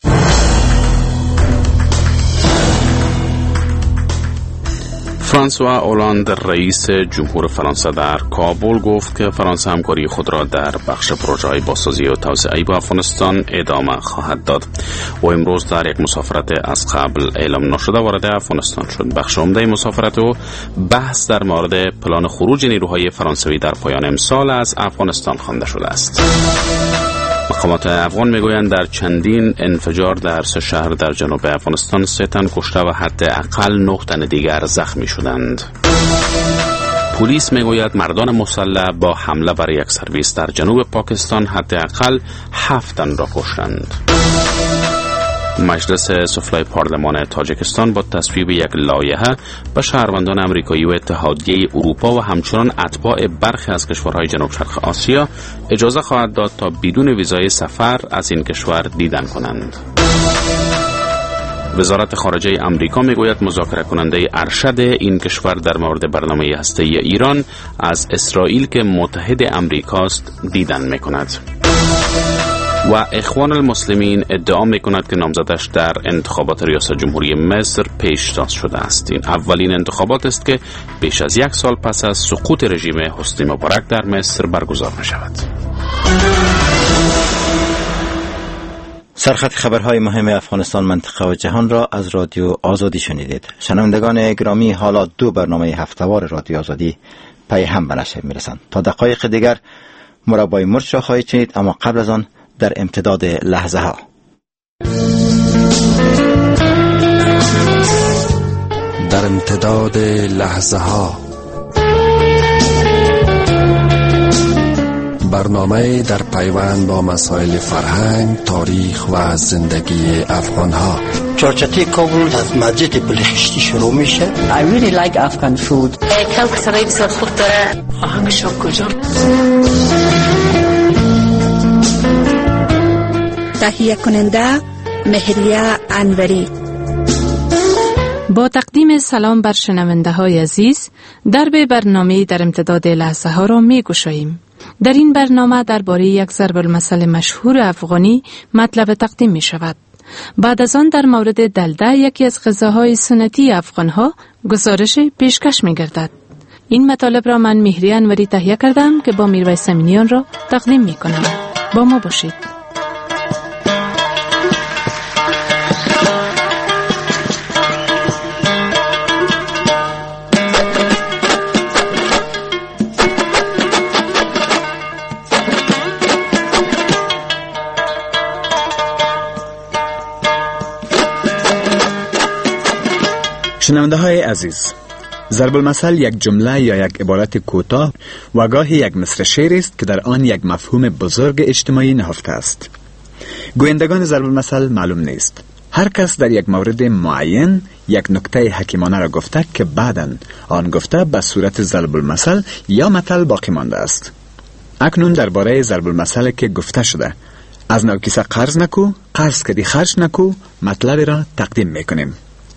فرانسوا اولاند رئیس جمهور فرانسه در کابل گفت که فرانسه همکاری خود را در بخش پروژه‌های بازسازی و توسعه با افغانستان ادامه خواهد داد. و امروز در یک مسافرت از قبل اعلام نشده وارد افغانستان شد. بخش عمده مسافرت او بحث در مورد پلان خروج نیروهای فرانسوی در پایان امسال از افغانستان خوانده شده است. مقامات افغان میگویند در چندین انفجار در سه شهر در جنوب افغانستان سه تن کشته و حداقل نه تن دیگر زخمی شدند. پلیس میگوید مردان مسلح با حمله بر یک سرویس در جنوب پاکستان حداقل هفت تن را کشتند. مجلس سفلای پارلمان تاجیکستان با تصویب یک لایحه به شهروندان امریکایی و اتحادیه اروپا و همچنان اتباع برخی از کشورهای جنوب شرق آسیا اجازه خواهد داد تا بدون ویزای سفر از این کشور دیدن کنند. وزارت خارجه امریکا میگوید مذاکره کننده ارشد این کشور در مورد برنامه هسته‌ای ایران از اسرائیل که متحد امریکاست دیدن میکند. و اخوان المسلمین ادعا میکند که نامزدش در انتخابات ریاست جمهوری مصر پیشتاز شده است. این اولین انتخابات است که بیش از یک سال پس از سقوط رژیم حسنی مبارک در مصر برگزار می شود. سرخط خبرهای مهم افغانستان، منطقه و جهان را از رادیو آزادی شنیدید. شنوندگان گرامی، حالا دو برنامه هفته‌وار رادیو آزادی پی هم به نشر میرسند. تا دقایق دیگر مربای مرچ را خواهید شنید، اما قبل از آن در امتداد لحظه ها. در امتداد لحظه ها، برنامه در پیوند با مسائل فرهنگ، تاریخ و زندگی افغان ها. چارچتی کابل از مسجد بلخشتی شروع میشه. I really like Afghan food. کلک سرای بسیار خوب داره. آهنگش کجا؟ تهیه کننده مهریه انوری. با تقدیم سلام بر شنونده های عزیز، درب برنامه در امتداد لحظه ها را می گشاییم. در این برنامه درباره یک ضرب المثل مشهور افغانی مطلب تقدیم می شود. بعد از آن در مورد دلده، یکی از غذاهای سنتی افغان ها، گزارش پیشکش می گردد. این مطالب را من مهریه انوری تهیه کردم که با میرویس امینیان را تقدیم می کنم. با ما باشید. شنونده های عزیز، ضرب المثل یک جمله یا یک عبارت کوتاه و گاهی یک مصرع شعر است که در آن یک مفهوم بزرگ اجتماعی نهفته است. گویندگان ضرب المثل معلوم نیست. هر کس در یک مورد معین یک نکته حکیمانه را گفته که بعداً آن گفته به صورت ضرب المثل یا مثل باقی مانده است. اکنون درباره ضرب المثل که گفته شده، از نو کیسه قرض نکو، قرض کردی خرج نکو، مطلب را تقدیم میکنیم.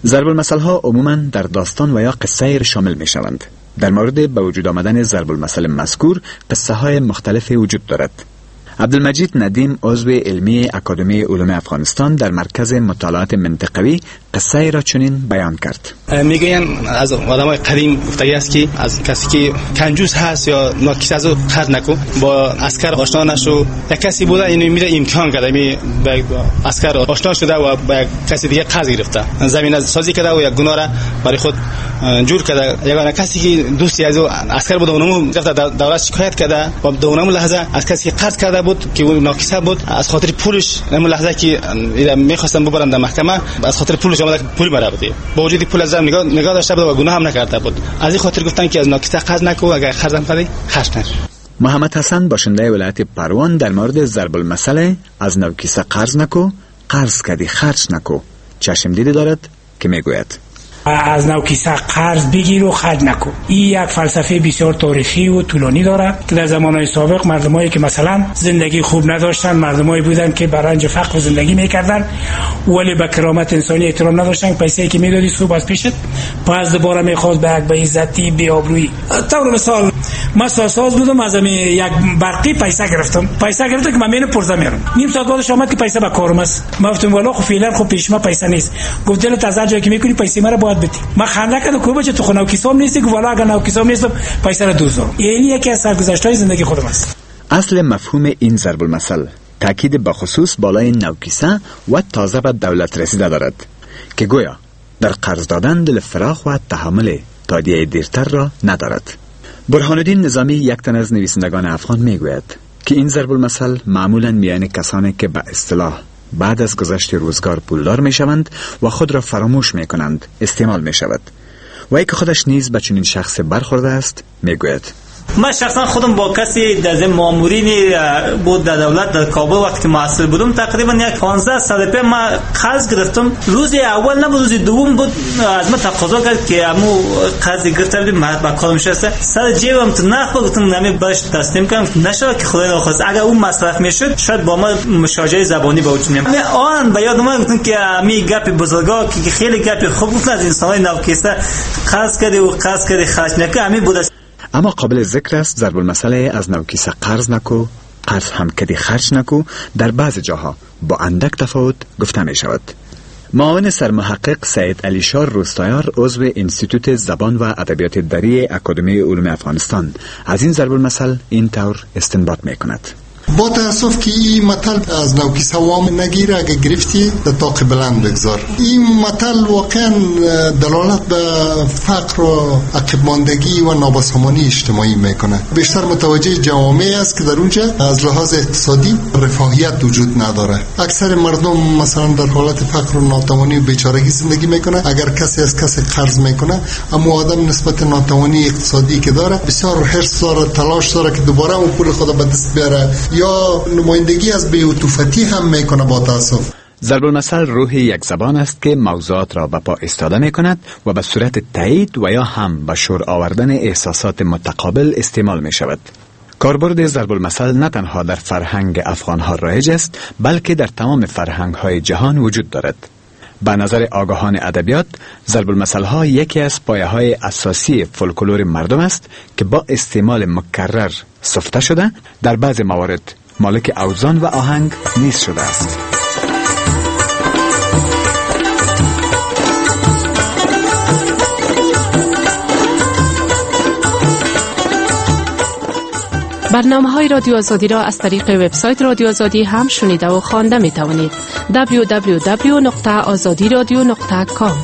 ضرب المثل ها عموما در داستان و یا قصه شامل می شوند. در مورد به وجود آمدن ضرب المثل مذکور قصه های مختلف وجود دارد. عبدالمجید ندیم عضو علمی اکادمی علوم افغانستان در مرکز مطالعات منطقوی قصه را چنین بیان کرد. میگوین از آدمای قدیم گفتگی است که از کسی که کنجوس هست یا ناکیسه از قرض نکو با عسکر آشنا نشو، یک کسی بوده اینو میره امتحان کرده، می با عسکر آشنا شده و با کسی دیگه قرض گرفته، زمین سازی کرده و یک گناه را برای خود جور کرده. یگانه کسی که دوستی از عسکر بود اونم رفته دولت شکایت کرده و در اون لحظه از کسی که قرض کرده بود که اون ناکیسه بود از خاطر پولش، اون لحظه که میخواستن ببرن در محکمه از خاطر پولش اومد پول مرا با وجودی پول از نگاه نگاه داشته بود و گناه هم نکرده بود، از این خاطر گفتن که از ناکیسه قرض نکو، اگر قرض هم کردی خرج نکن. محمد حسن باشنده ولایت پروان در مورد ضرب المثل از ناکیسه قرض نکو قرض کردی خرج نکو چشم دیده دارد که میگوید از ناکیسه قرض بگیر و خرج نکن. این یک فلسفه بسیار تاریخی و طولانی داره که در زمانهای سابق مردمایی که مثلا زندگی خوب نداشتن، مردمایی بودن که بر رنج فقر زندگی میکردن ولی به کرامت انسانی احترام نداشتن، پیسه‌ای که میدادی صبح از پیشت پس دوباره میخواست به یک به عزتی بی آبرویی. طور مثال من ساز بودم، از یک برقی پیسه گرفتم پیسه گرفتم که من مینو پرزا میارم، نیم ساعت بعدش اومد که پیسه به کارم است. من گفتم والا خب فعلا خب پیش ما پیسه نیست. گفت دلت از هر جایی که میکنی پیسه مرا باید بدی. من خنده کردم که بچه تو خونه کیسام نیستی که والا اگر ناکیسام نیستم پیسه را دوزم. یعنی یکی از سرگذشت‌های زندگی خودم است. اصل مفهوم این ضرب المثل تاکید به خصوص بالای ناکیسه و تازه به دولت رسیده دارد که گویا در قرض دادن دل فراخ و تحمل تادیه دیرتر را ندارد. برهان الدین نظامی یک تن از نویسندگان افغان میگوید که این ضرب المثل معمولا میان کسانی که به اصطلاح بعد از گذشت روزگار پولدار می شوند و خود را فراموش می کنند استعمال می شود و ای که خودش نیز به چنین شخص برخورده است می گوید من شخصا خودم با کسی در مامورین بود در دولت در کابل وقتی که محصل بودم تقریبا یک پانزده سال پیش من قرض گرفتم. روز اول نبود، روز دوم بود از من تقاضا کرد که امو قرض گرفته بودم با کارم شسته سر جیبم تو نخ گفتم نمی باش تسلیم کنم نشه که خدای نخواست اگر اون مصرف میشد شاید با ما مشاجره زبانی به وجود میام. آن به یاد اومد گفتم که می گپ بزرگا که خیلی گپ خوب گفتن از انسانای نوکیسته قرض کردی و قرض کردی خرج نکردی همین بود. اما قابل ذکر است ضرب المثل از ناکیسه قرض نکو قرض هم کردی خرج نکو در بعض جاها با اندک تفاوت گفته می شود. معاون سرمحقق سید علیشار روستایار عضو انستیتوت زبان و ادبیات دری اکادمی علوم افغانستان از این ضرب المثل این طور استنباط می کند: با تاسف که این متل از ناکیسه وام نگیره، اگه گرفتی در طاق بلند بگذار. این متل واقعا دلالت به فقر و عقب ماندگی و نابسامانی اجتماعی میکنه. بیشتر متوجه جوامعی است که در اونجا از لحاظ اقتصادی رفاهیت وجود نداره. اکثر مردم مثلا در حالت فقر و ناتوانی و بیچارگی زندگی میکنه. اگر کسی از کسی قرض میکنه اما آدم نسبت ناتوانی اقتصادی که داره بسیار حرص داره، تلاش داره که دوباره اون پول خود به دست بیاره یا نمایندگی از بی‌عطوفتی هم میکنه. با تاسف ضرب المثل روح یک زبان است که موضوعات را به پا استاده می کند و به صورت تایید و یا هم به شور آوردن احساسات متقابل استعمال می شود. کاربرد ضرب المثل نه تنها در فرهنگ افغان ها رایج است بلکه در تمام فرهنگ های جهان وجود دارد. به نظر آگاهان ادبیات ضرب المثل ها یکی از پایه های اساسی فولکلور مردم است که با استعمال مکرر سفته شده در بعض موارد مالک اوزان و آهنگ نیز شده است. برنامه های رادیو آزادی را از طریق وبسایت رادیو آزادی هم شنیده و خوانده می توانید. دبلیو دبلیو دبلیو نقطه آزادی رادیو نقطه کام.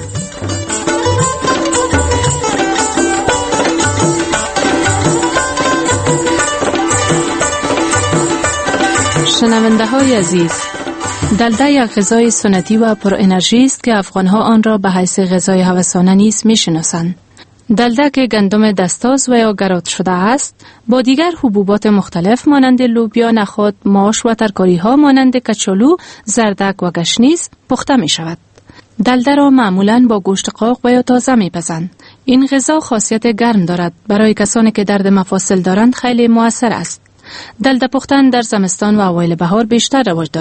شنونده های عزیز، دلده یک غذای سنتی و پر انرژی است که افغان ها آن را به حیث غذای هوسانه نیز می شناسند. دلده که گندم دستاز و یا گرات شده است با دیگر حبوبات مختلف مانند لوبیا، نخود، ماش و ترکاری ها مانند کچالو، زردک و گشنیز پخته می شود. دلده را معمولاً با گوشت قاق و یا تازه می پزند. این غذا خاصیت گرم دارد. برای کسانی که درد مفاصل دارند خیلی مؤثر است. دلده پختن در زمستان و اوایل بهار بیشتر رواج دارد.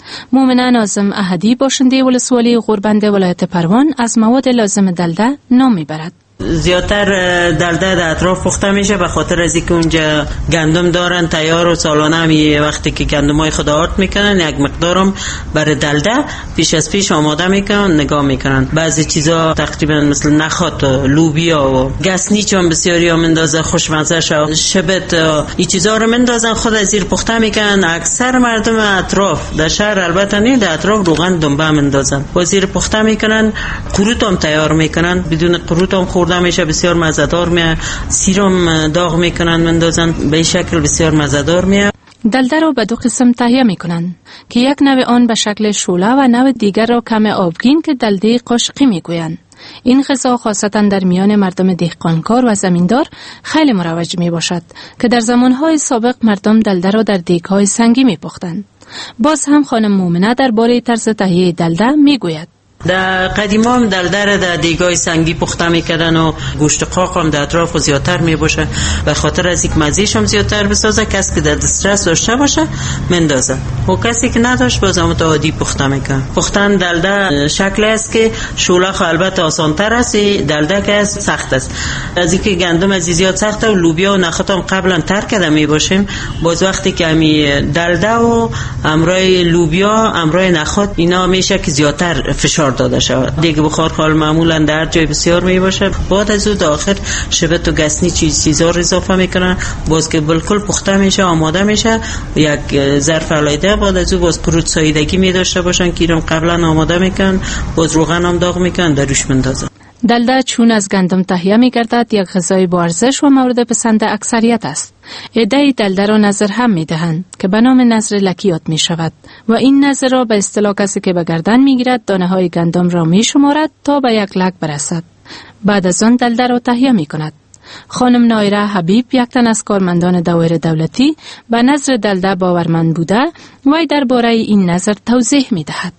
مومنه ناظم احدی باشنده ولسوالی غوربند ولایت پروان از مواد لازم دلده نام میبرد. زیادتر دلده در اطراف پخته میشه به خاطر از اینکه اونجا گندم دارن تیار و سالانه هم وقتی که گندمای خود آرد میکنن یک مقدارم برای دلده پیش از پیش آماده میکنن نگاه میکنن. بعضی چیزا تقریبا مثل نخات و لوبیا و گسنیچ هم بسیاری ها مندازه خوشمزه شو شبت این چیزا رو مندازن خود از زیر پخته میکنن. اکثر مردم اطراف در شهر البته نه در اطراف روغن دنبه مندازن و زیر پخته میکنن. قروت هم تیار میکنن بدون قروت هم خورده میشه بسیار مزه‌دار میاد. سیرم داغ میکنن مندازن به این شکل بسیار مزه‌دار میاد. دلده را به دو قسم تهیه میکنن که یک نوع آن به شکل شوله و نوع دیگر را کم آبگین که دلده قاشقی میگویند. این غذا خاصتا در میان مردم دهقانکار و زمیندار خیلی مروج می باشد که در زمانهای سابق مردم دلده را در دیگ‌های سنگی میپختند. باز هم خانم مومنه درباره طرز تهیه دلده میگوید. در قدیما هم دلده را در دیگای سنگی پخته میکردن و گوشت قاق هم در اطراف زیادتر میباشه به خاطر از اینکه مزه‌اش هم زیادتر بسازه. کسی که در دسترس داشته باشه مندازه و کسی که نداشت باز هم عادی پخته میکنه. پختن دلده شکل است که شوله البته آسان‌تر است، دلده که است سخت است. از اینکه گندم از زیاد سخته و لوبیا و نخود هم قبلا تر کرده میباشیم باز وقتی که می دلده و امرای لوبیا امرای نخود اینا میشه که زیادتر فشار داده شود. دیگه بخار خال معمولا در جای بسیار می باشه. بعد از اون داخل شبت و گسنی چیز چیزا رو اضافه میکنن باز که بالکل پخته میشه آماده میشه. یک ظرف علیده بعد از اون باز قروت ساییدگی می داشته باشن که اینو قبلا آماده میکنن باز روغن هم داغ میکنن دروش مندازن. دلده چون از گندم تهیه می گردد یک غذای با ارزش و مورد پسند اکثریت است. عده‌ای دلده را نظر هم می دهند که به نام نظر لکیات می شود و این نظر را به اصطلاح کسی که به گردن می گیرد دانه های گندم را می شمارد تا به یک لک برسد. بعد از آن دلده را تهیه می کند. خانم نایره حبیب یک تن از کارمندان دوائر دولتی به نظر دلده باورمند بوده و درباره این نظر توضیح می دهد.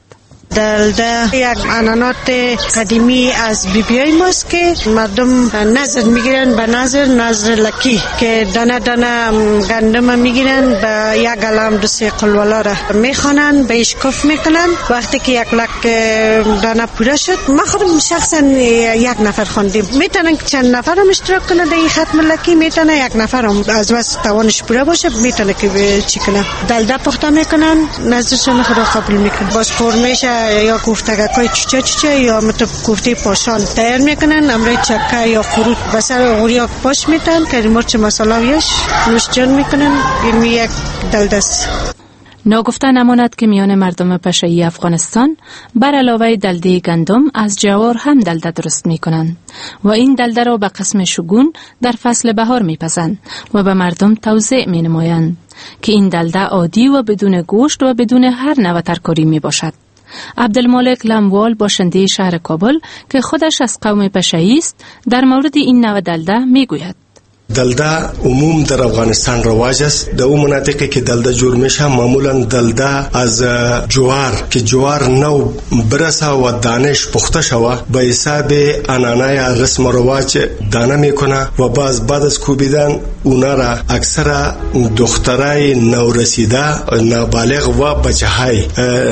دلده یک عنعنات قدیمی از بیبیای ماست که مردم نظر میگیرن به نظر نظر لکی که دانه دانه گندم میگیرن به یک علم دو سه قلولا را میخوانن به اشکاف میکنن. وقتی که یک لک دانه پوره شد ما خودم شخصا یک نفر خواندیم. میتونن که چند نفر هم اشتراک کنه در این ختم لکی میتونه یک نفر هم از واسه توانش پوره باشه میتونه که چی کنه دلده پخته میکنن نظرشون خدا قبول میکنه. باز قرمهش یا کوفتگکای چوچه چوچه یا متو کوفته پاشان تیار میکنن. امروی چکه یا خروط بسر اوریاک پاش میتن که مرچ مساله ویش روش جان میکنن. این یک دلدست. ناگفته نماند که میان مردم پشه‌ای افغانستان بر علاوه دلده گندم از جوار هم دلده درست میکنند و این دلده را به قسم شگون در فصل بهار میپزند و به مردم توزیع مینمایند که این دلده عادی و بدون گوشت و بدون هر نوع ترکاری میباشد. عبدالمالک لموال باشنده شهر کابل که خودش از قوم پشه‌ای است در مورد این نوع دلده میگوید. دلده عموم در افغانستان رواج است. در اون مناطقی که دلده جور میشه معمولا دلده از جوار که جوار نو برسه و دانش پخته شوه به حساب انانای رسم و رواج دانه میکنه و باز بعد از کوبیدن اونا را اکثر دخترای نورسیده نابالغ و بچه های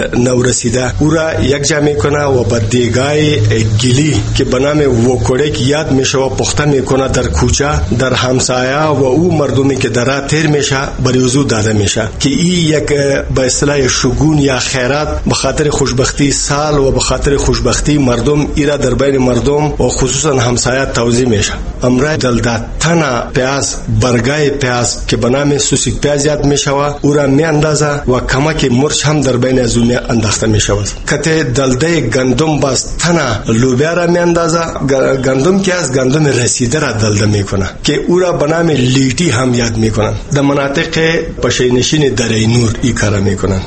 نورسیده او را یک جا میکنه و با دیگای گلی که به نام وکورک یاد میشه و پخته میکنه در کوچه در همسایه و او مردمی که در تیر میشه بریوزو داده میشه که این یک به اصطلاح شگون یا خیرات به خاطر خوشبختی سال و به خاطر خوشبختی مردم ایرا در بین مردم و خصوصا همسایه توزیع میشه. امرای دلده تنا پیاز برگای پیاز که به نام سوسیک پیاز یاد میشه او را میاندازه و کمک مرچ هم در بین از اون انداخته میشه. کته دلده گندم باز تنا لوبیا را میاندازه. گندم که از گندم رسیده را دلده میکنه که او را به نام لیتی هم یاد میکنن. در مناطق پشه‌نشین دره نور این کارا میکنن.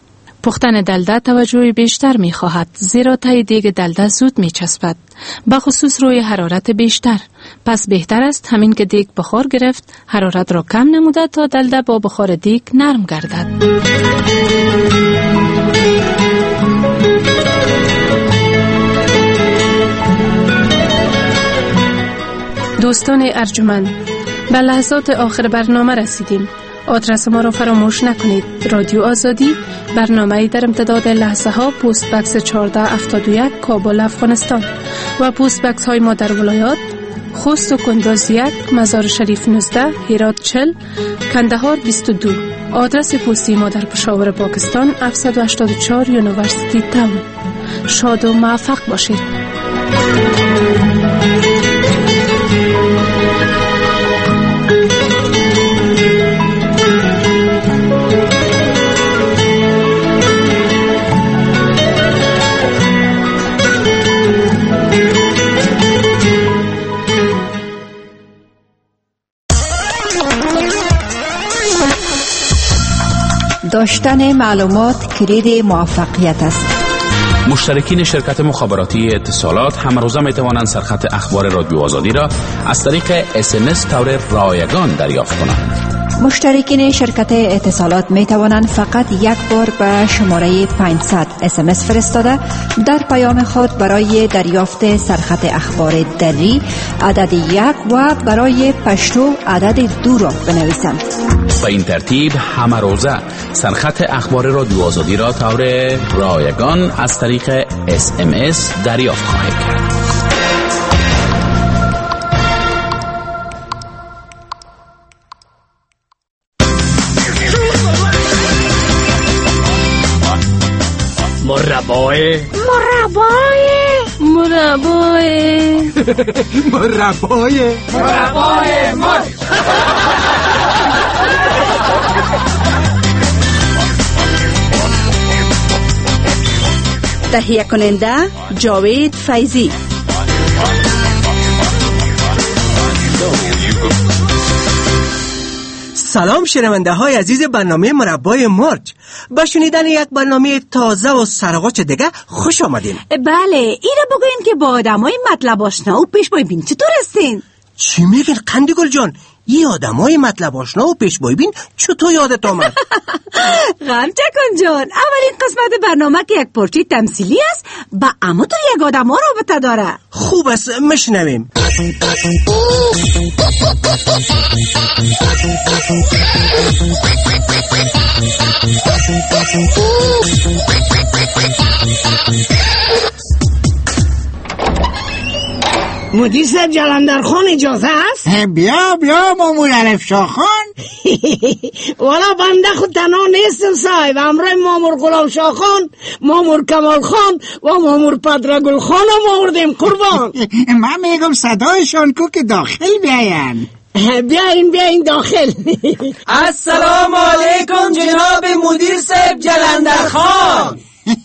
پختن دلده توجه بیشتر میخواهد زیرا تای دیگ دلده زود میچسبد به خصوص روی حرارت بیشتر. پس بهتر است همین که دیگ بخار گرفت حرارت را کم نموده تا دلده با بخار دیگ نرم گردد. دوستان ارجمند، به لحظات آخر برنامه رسیدیم. آدرس ما را فراموش نکنید. رادیو آزادی، برنامه‌ای در امتداد لحظه ها، پست بکس چهارده هفتاد و یک کابل افغانستان و پست بکس های ما در ولایات خوست و کندوز یک، مزار شریف نوزده، هرات چهل، کندهار بیست و دو. آدرس پستی ما در پشاور پاکستان هفتصد و هشتاد و چهار یونیورسیتی تاون. شاد و موفق باشید. داشتن معلومات کلید موفقیت است. مشترکین شرکت مخابراتی اتصالات همروزه می توانند سرخط اخبار رادیو آزادی را از طریق اس ام اس طور رایگان دریافت کنند. مشترکین شرکت اتصالات می توانند فقط یک بار به شماره پانصد اس ام اس فرستاده در پیام خود برای دریافت سرخط اخبار دری عدد یک و برای پشتو عدد دو را بنویسند. به این ترتیب همه روزه سرخط اخبار رادیو آزادی را طور رایگان از طریق اس ام اس دریافت خواهید کرد. مربای مربای مربای مربای مربای مرد. تهیه کننده جاوید فیضی. سلام شنونده های عزیز برنامه مربای مرج. با شنیدن یک برنامه تازه و سرغاچ دیگه خوش آمدین. بله، اینو بگوین که با آدمای مطلب آشنا و پیشوای بین چطور هستین؟ چی میگین قندگل جان؟ این آدمای مطلب آشنا و پیشوای بین چطور یادت آمد؟ غم چکن جان، اولین قسمت برنامه که یک پارچه تمثیلی است با اما تو یک آدم ها رابطه داره. خوب است، مشنویم. مدیر صاحب جلندر خان اجازه است؟ بیا بیا مامور الف شاه خان. والا بنده خود تنها نیستم صاحب، همراه مامور غلام شاه خان، مامور کمال خان و مامور پدرگل خان هم آوردیم قربان. من میگم صدایشان کو که داخل بیاین. بیاین بیاین داخل. السلام علیکم جناب مدیر صاحب جلندر خان.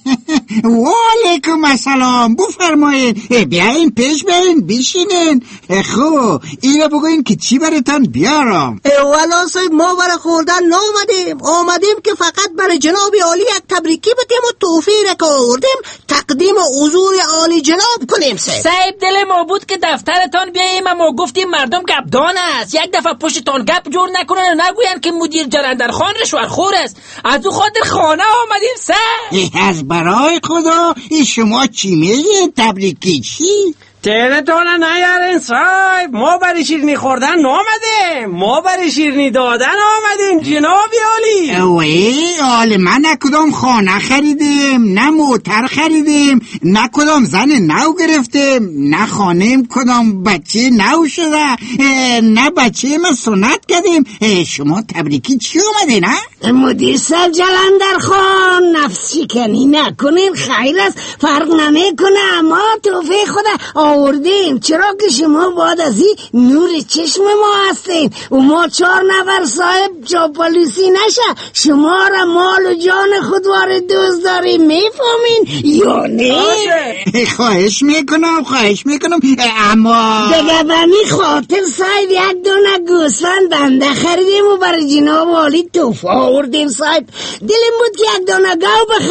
و علیکم السلام، بفرمایید. بیاین پیش بیاین بشینین. خب اینو بگوین که چی براتون بیارم. والا صاحب ما برای خوردن نامدیم، آمدیم که فقط برای جناب عالی یک تبریکی بتیم و توفیر که آوردیم تقدیم حضور عالی جناب کنیم. صاحب صاحب دل ما بود که دفترتان بیاییم، اما گفتیم مردم گپدان است، یک دفعه پشتتان گپ جور نکنن و نگوین که مدیر جلندر خان رشوه‌خور است. از او خاطر خانه آمدیم. صاحب از برای خدا این شما چی میگین؟ تبریکی چی؟ تیرتونه نیارین صاحب، ما برای شیرنی خوردن نامدیم، ما برای شیرنی دادن آمدیم جناب عالی. اوی آل من نه کدام خانه خریدیم، نه موتر خریدیم، نه کدام زن نو گرفتیم، نه خانه کدام بچه نو شده، نه بچه ما سنت کردیم. شما تبریکی چی اومده نه؟ مدیر صاحب جلندر خان نفس شکنی نکنین، خیر است، فرق نمیکنه، ما توفیق خدا آوردیم، چرا که شما بعد از این نور چشم ما هستین و ما چهار نفر صاحب چاپلوسی نشه شما را مال و جان خود وارد دوست داریم، میفهمین یا نه؟ خواهش میکنم خواهش میکنم، اما دیگه بمی خاطر صاحب یک دونه گوسفند بنده خریدیم و برای جناب عالی توفه آوردیم. صاحب دلیم بود که یک دونه گاو بخریم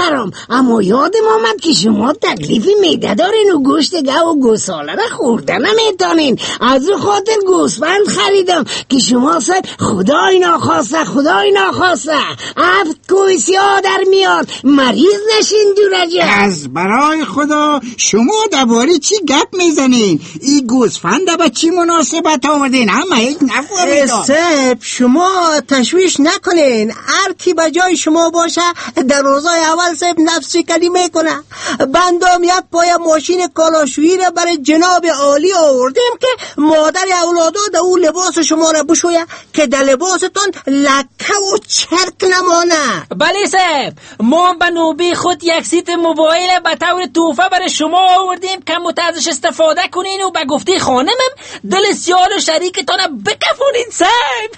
برام، اما یادم آمد که شما تکلیف میده دارین و گوشت گو و گوساله را خورده نمیتونین. از او خاطر گوسفند خریدم که شما سر خدای ناخواسته خدای ناخواسته هفت کوی سیاه در میاد مریض نشین دورجا. از برای خدا شما درباره چی گپ میزنین؟ این گوسفند با چی مناسبت آوردین؟ همه هیچ نفهمیدم. سب شما تشویش نکنین، هر کی به جای شما باشه در روزای اول سب نفسی کلی میکنه. بندام یک پای ماشین کالاشویی را برای جناب عالی آوردیم که مادر اولادا در اون لباس شما را بشویه که در لباستون لکه و چرک نمانه. بله سب، ما به نوبه خود یک سیت موبایل به طور توفه برای شما آوردیم که متازش استفاده کنین و به گفته خانمم دل سیال و شریکتان بکفونین سب.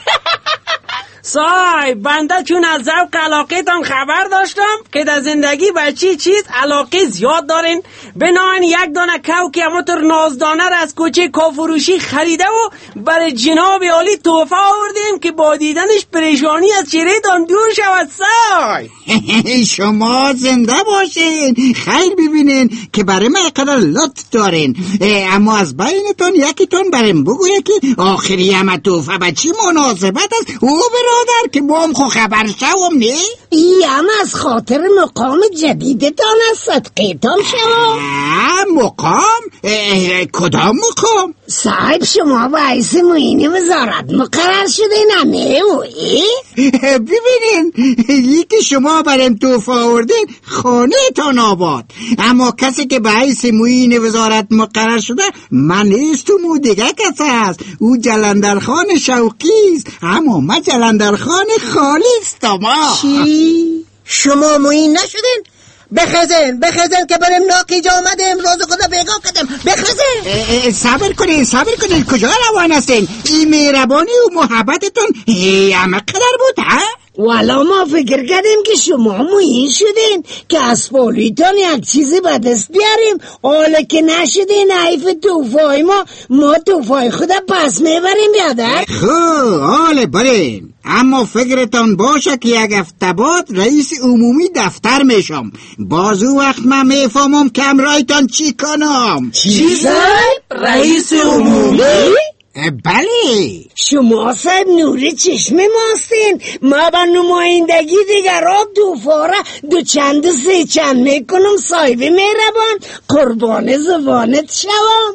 صاحب بنده چون از ذوق علاقه تان خبر داشتم که در زندگی به چی چیز علاقه زیاد دارین، بناهن یک دانه کو که همونطور نازدانه را از کوچه کافروشی خریده و برای جناب عالی تحفه آوردیم که با دیدنش پریشانی از چهره تان دور شود. صاحب شما زنده باشین، خیر ببینین که برای من قدر لطف دارین، اما از بینتون یکیتون بریم بگویه که آخری همه تحفه به چی مناسبت است. او برادر که با هم خو خبر شوم نه؟ ای هم از خاطر مقام جدیدتان از صدقیتان شوم. مقام؟ کدام مقام؟ صاحب شما باعث معین وزارت مقرر شده نمه و ای؟ ببینین یکی شما برم توفه آوردین خانه تان آباد، اما کسی که باعث معین وزارت مقرر شده من نیست و مو دیگه کسی هست. او جلندرخان شوقیست، اما من جلندرخان خالیست. ما چی؟ شما معین نشدین؟ بخزن بخزن که بریم ناکی جا آمدیم، روز خدا بیگا کردم. بخزن صبر کنین صبر کنین، کجا روان هستین؟ این مهربانی و محبتتون همه قدر بود ها؟ والا ما فکر کردیم که شما معین شدین که از پولیتان یک چیزی به دست بیاریم، حالا که نشدین حیف توفای ما ما توفای خدا پس میبریم بیادر. خب حالا بریم، اما فکرتان باشه که یک هفته بعد رئیس عمومی دفتر میشم، بازو وقت من میفهمم که امرایتان چی کنم. چی صاحب؟ رئیس عمومی؟ بله شما صاحب نوری چشم ماستین، ما با نمایندگی دیگر را دو فاره دو چند و سه چند میکنم. صاحب مهربان قربان زبانت شوم.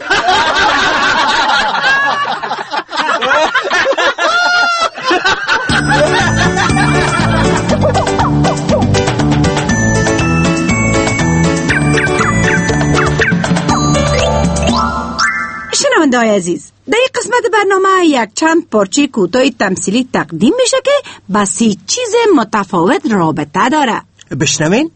شنونده‌های عزیز، در این قسمت برنامه یک چند پارچه کوتاه تمثیلی تقدیم میشه که با سی چیز متفاوت رابطه داره. بشنوین؟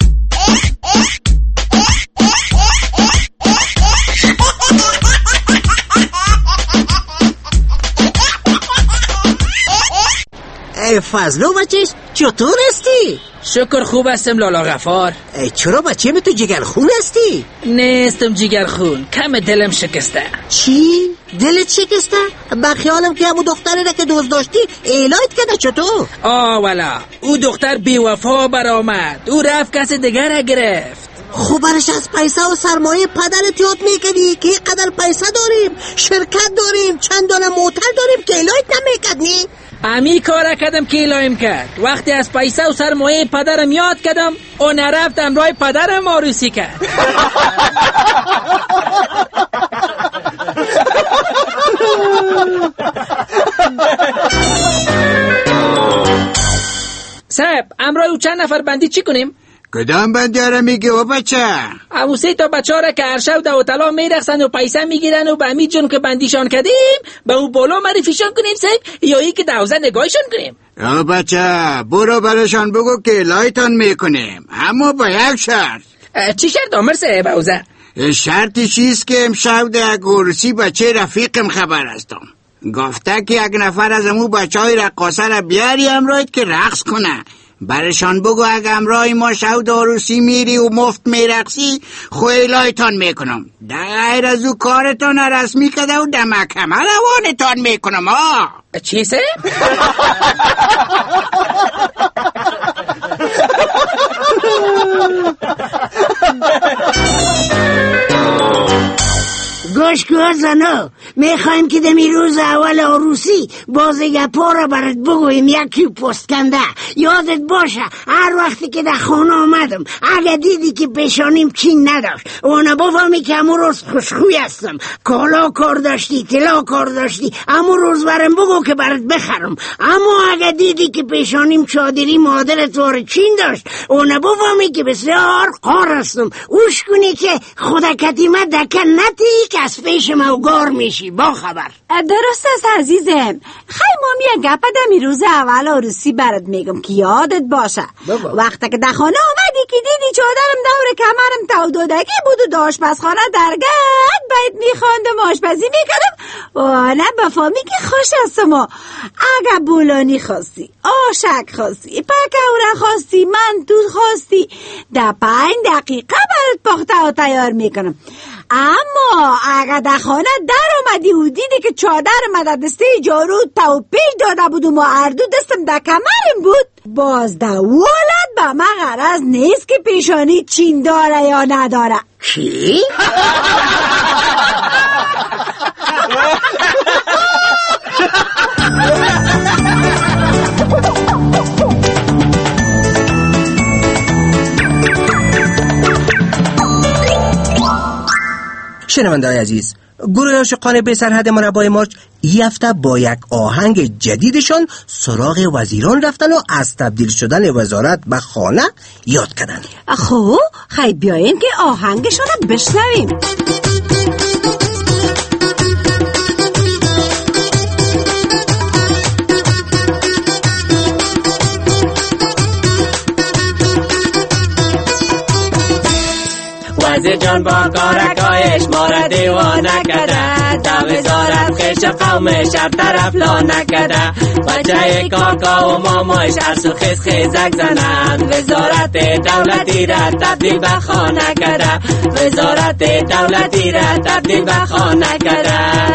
ای فضلو بچهش چطور هستی؟ شکر خوب هستم لالا غفار. چرا بچه می تو جگرخون هستی؟ نیستم جگرخون، کم دلم شکسته. چی؟ دلت شکسته؟ با خیالم که همون دختری را که دوست داشتی ایلایت کده چطور؟ آه والا او دختر بیوفا برآمد، او رفت کس دیگر را گرفت. خب برش از پیسه و سرمایه پدرت یاد میکنی که این قدر پیسه داریم، شرکت داریم، چندان موتر داریم که ایلایت نمیکنی؟ امی کار کردم که ایلایم کرد. وقتی از پیسه و سرمایه پدرم یاد کردم او نرفت امرای پدرم آروسی کرد. صاحب امرای او چند نفر بندی چی کنیم؟ کدام بندی را میگه و بچه؟ امو سه تا بچه ها را که هر شب دو طلا میرخصن و پیسه میگیرن و به امی جون که بندیشان کردیم به اون بالا معرفیشان کنیم صاحب، یا ای که دوزه نگاهشان کنیم؟ یا بچه برو برشان بگو که لایتان میکنیم، اما با یک شرط. چی شرط آمر صاحب اوزه؟ شرطی چیست که امشب در یک عرسی بچه رفیقم خبر هستم، گفته که یک نفر از امو بچه های رقاصه را بیاری امروید که رقص کنه. برشان بگو اگه امرای ما شود عروسی میری و مفت میرقصی خویلایتان میکنم، در غیر از او کارتان رسمی کده و در محکمه روانتان میکنم. ها چی سه؟ گوش کن زنو، میخوایم که دمی روز اول عروسی بازگپا را برات بگویم یکی پست کنده. یادت باشه هر وقتی که در خانه آمدم اگه دیدی که پیشانیم چین نداشت اونو بفهمی که امو روز خوشخوی هستم، کالا کار داشتی، طلا کار داشتی، امو روز برم بگو که برات بخرم. اما اگه دیدی که پیشانیم چادری مادرت وار چین داشت اونو بفهمی که بسیار قار هستم. اوش کنی که خدا کتیمه دکن نتی که از پیش موگار میشی. با خبر درست است عزیزم. خیلی مامی گپ دمی روز اول عروسی برات میگم که یادت باشه بابا. وقتی که در خانه آمدی که دیدی چادرم دور کمرم تو دودگی بود و داشت پس خانه درگت باید میخواندم آشپزی میکردم و نه بفهمی که خوش هستم. اگه بولانی خواستی، آشک خواستی، پکوره خواستی، منتود خواستی، در پنج دقیقه برات پخته و تیار میکنم. اما اگه در خانه در آمدی و دیدی که چادر مدد دسته جارو تو پیش داده بود و ما اردو دستم در کمرم بود، باز در ولد به من غرض نیست که پیشانی چین داره یا نداره. چی؟ شنونده‌های عزیز، گروه عاشقان به سرحد مربع مارچ این هفته با یک آهنگ جدیدشان سراغ وزیران رفتن و از تبدیل شدن وزارت به خانه یاد کردن. خب خیلی بیاین که آهنگشان رو بشنویم. وزیر جان با کارکایش ما را دیوانه کرده، تا وزارت خیش قومش هر طرف لانه کرده. بچه کاکا و مامایش ارسو خیز خیزک زنند، وزارت دولتی را تبدیل به خانه کرده، وزارت دولتی را تبدیل به خانه کرده.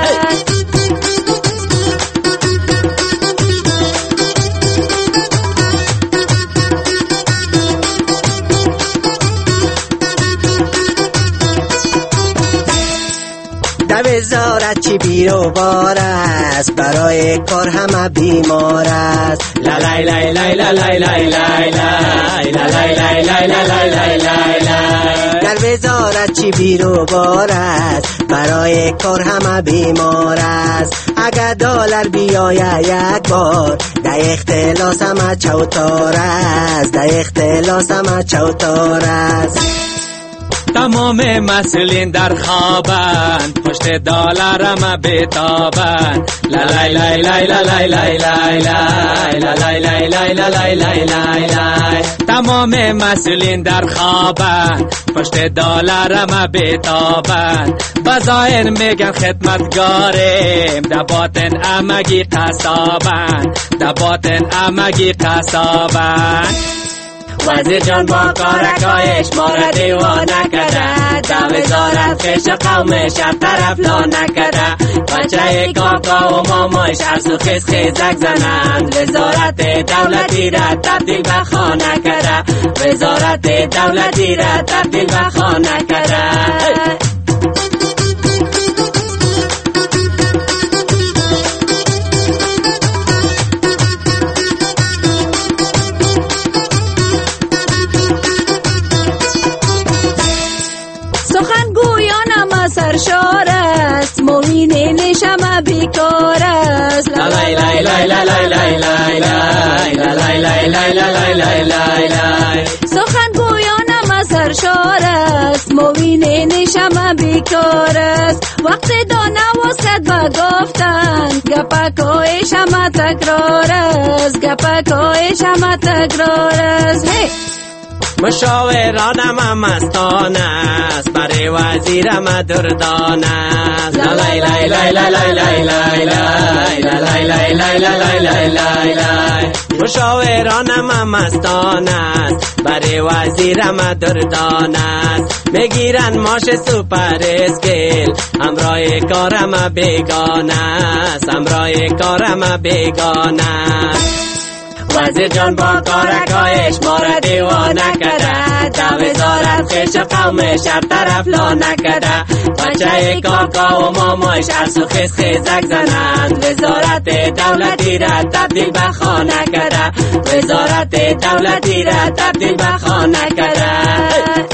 وزارت چی بیرو بار است، برای کار همه بیمار است. لا لای لای لای لای لای لای لای لای لای لای لای لای لای لای. در وزارت چی بیرو بار است، برای کار همه بیمار است. اگر دلار بیایه یک بار، در اختلاس همه چوتار است، در اختلاس همه چوتار است. تمام مسئولین در خوابند، پشت دلارم بتابند. لا لای لای لای لای لای لای لای لای لای لای لای لای لای. تمام مسئولین در خوابند، پشت دلارم بتابند. بظاهر میگن خدمتگاریم، در باطن امگی قصابند، در باطن امگی قصابند. وزیر جان با کارکایش ما را دیوانه کرده، تا وزارت خیش قومش هر طرف لانه کرده. بچه کاکا و مامایش ارسو خیز خیزک زنند، وزارت دولتی را تبدیل به خانه کرده، وزارت دولتی را تبدیل به خانه کرده. سرشار است، موین نشم بیکار است. لا لای لای لای لای لای لای لای لای لای لای لای لای لای لای. سخنگویانم سرشار است، موین نشم بیکار است. وقت دانه و صد با گفتن، گپکایش هم تکرار است، گپکایش هم تکرار است. مشاورانم مستان است، برای وزیرم دردان است. لا لای لای لای لای لای لای لای لای لای لای لای لای لای لای. مشاورانم مستان است، برای وزیرم دردان است. میگیرن ماش سوپر اسکیل، همراه کارم بیگانه است، همراه کارم بیگانه است. وزیر جان با کارکایش ما را دیوانه کرده، تا وزارت خیش قومش هر طرف لانه کرده. بچه کاکا و ماماش هر سو خیز خیزک زنند، وزارت دولتی را تبدیل به خانه کرده، وزارت دولتی را تبدیل به خانه کرده.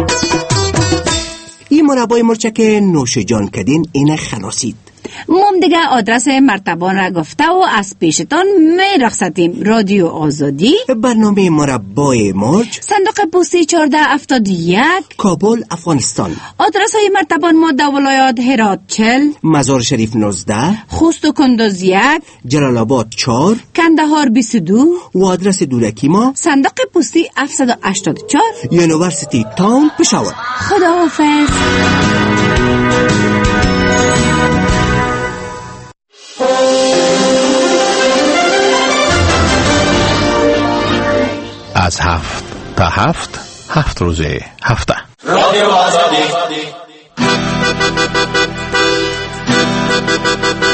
این مربای مرچک نوش جان کدین این خلاصید. مم دیگه آدرس مرتبان را گفته و از پیشتان می رخصتیم. رادیو آزادی، برنامه مربای مرچ، صندوق پستی چهارده هفتاد و یک، کابل، افغانستان. آدرس های مرتبان ما در ولایات هرات چل، مزار شریف نوزده، خوست و کندوز یک، جلال آباد چهار، کندهار بیست و دو و آدرس دولکی ما صندوق پستی هفتصد و هشتاد و چهار، یونیورسیتی تاون، پشاور. خداحافظ. از هفت تا هفت، هفت روزه هفته. رادیو آزادی.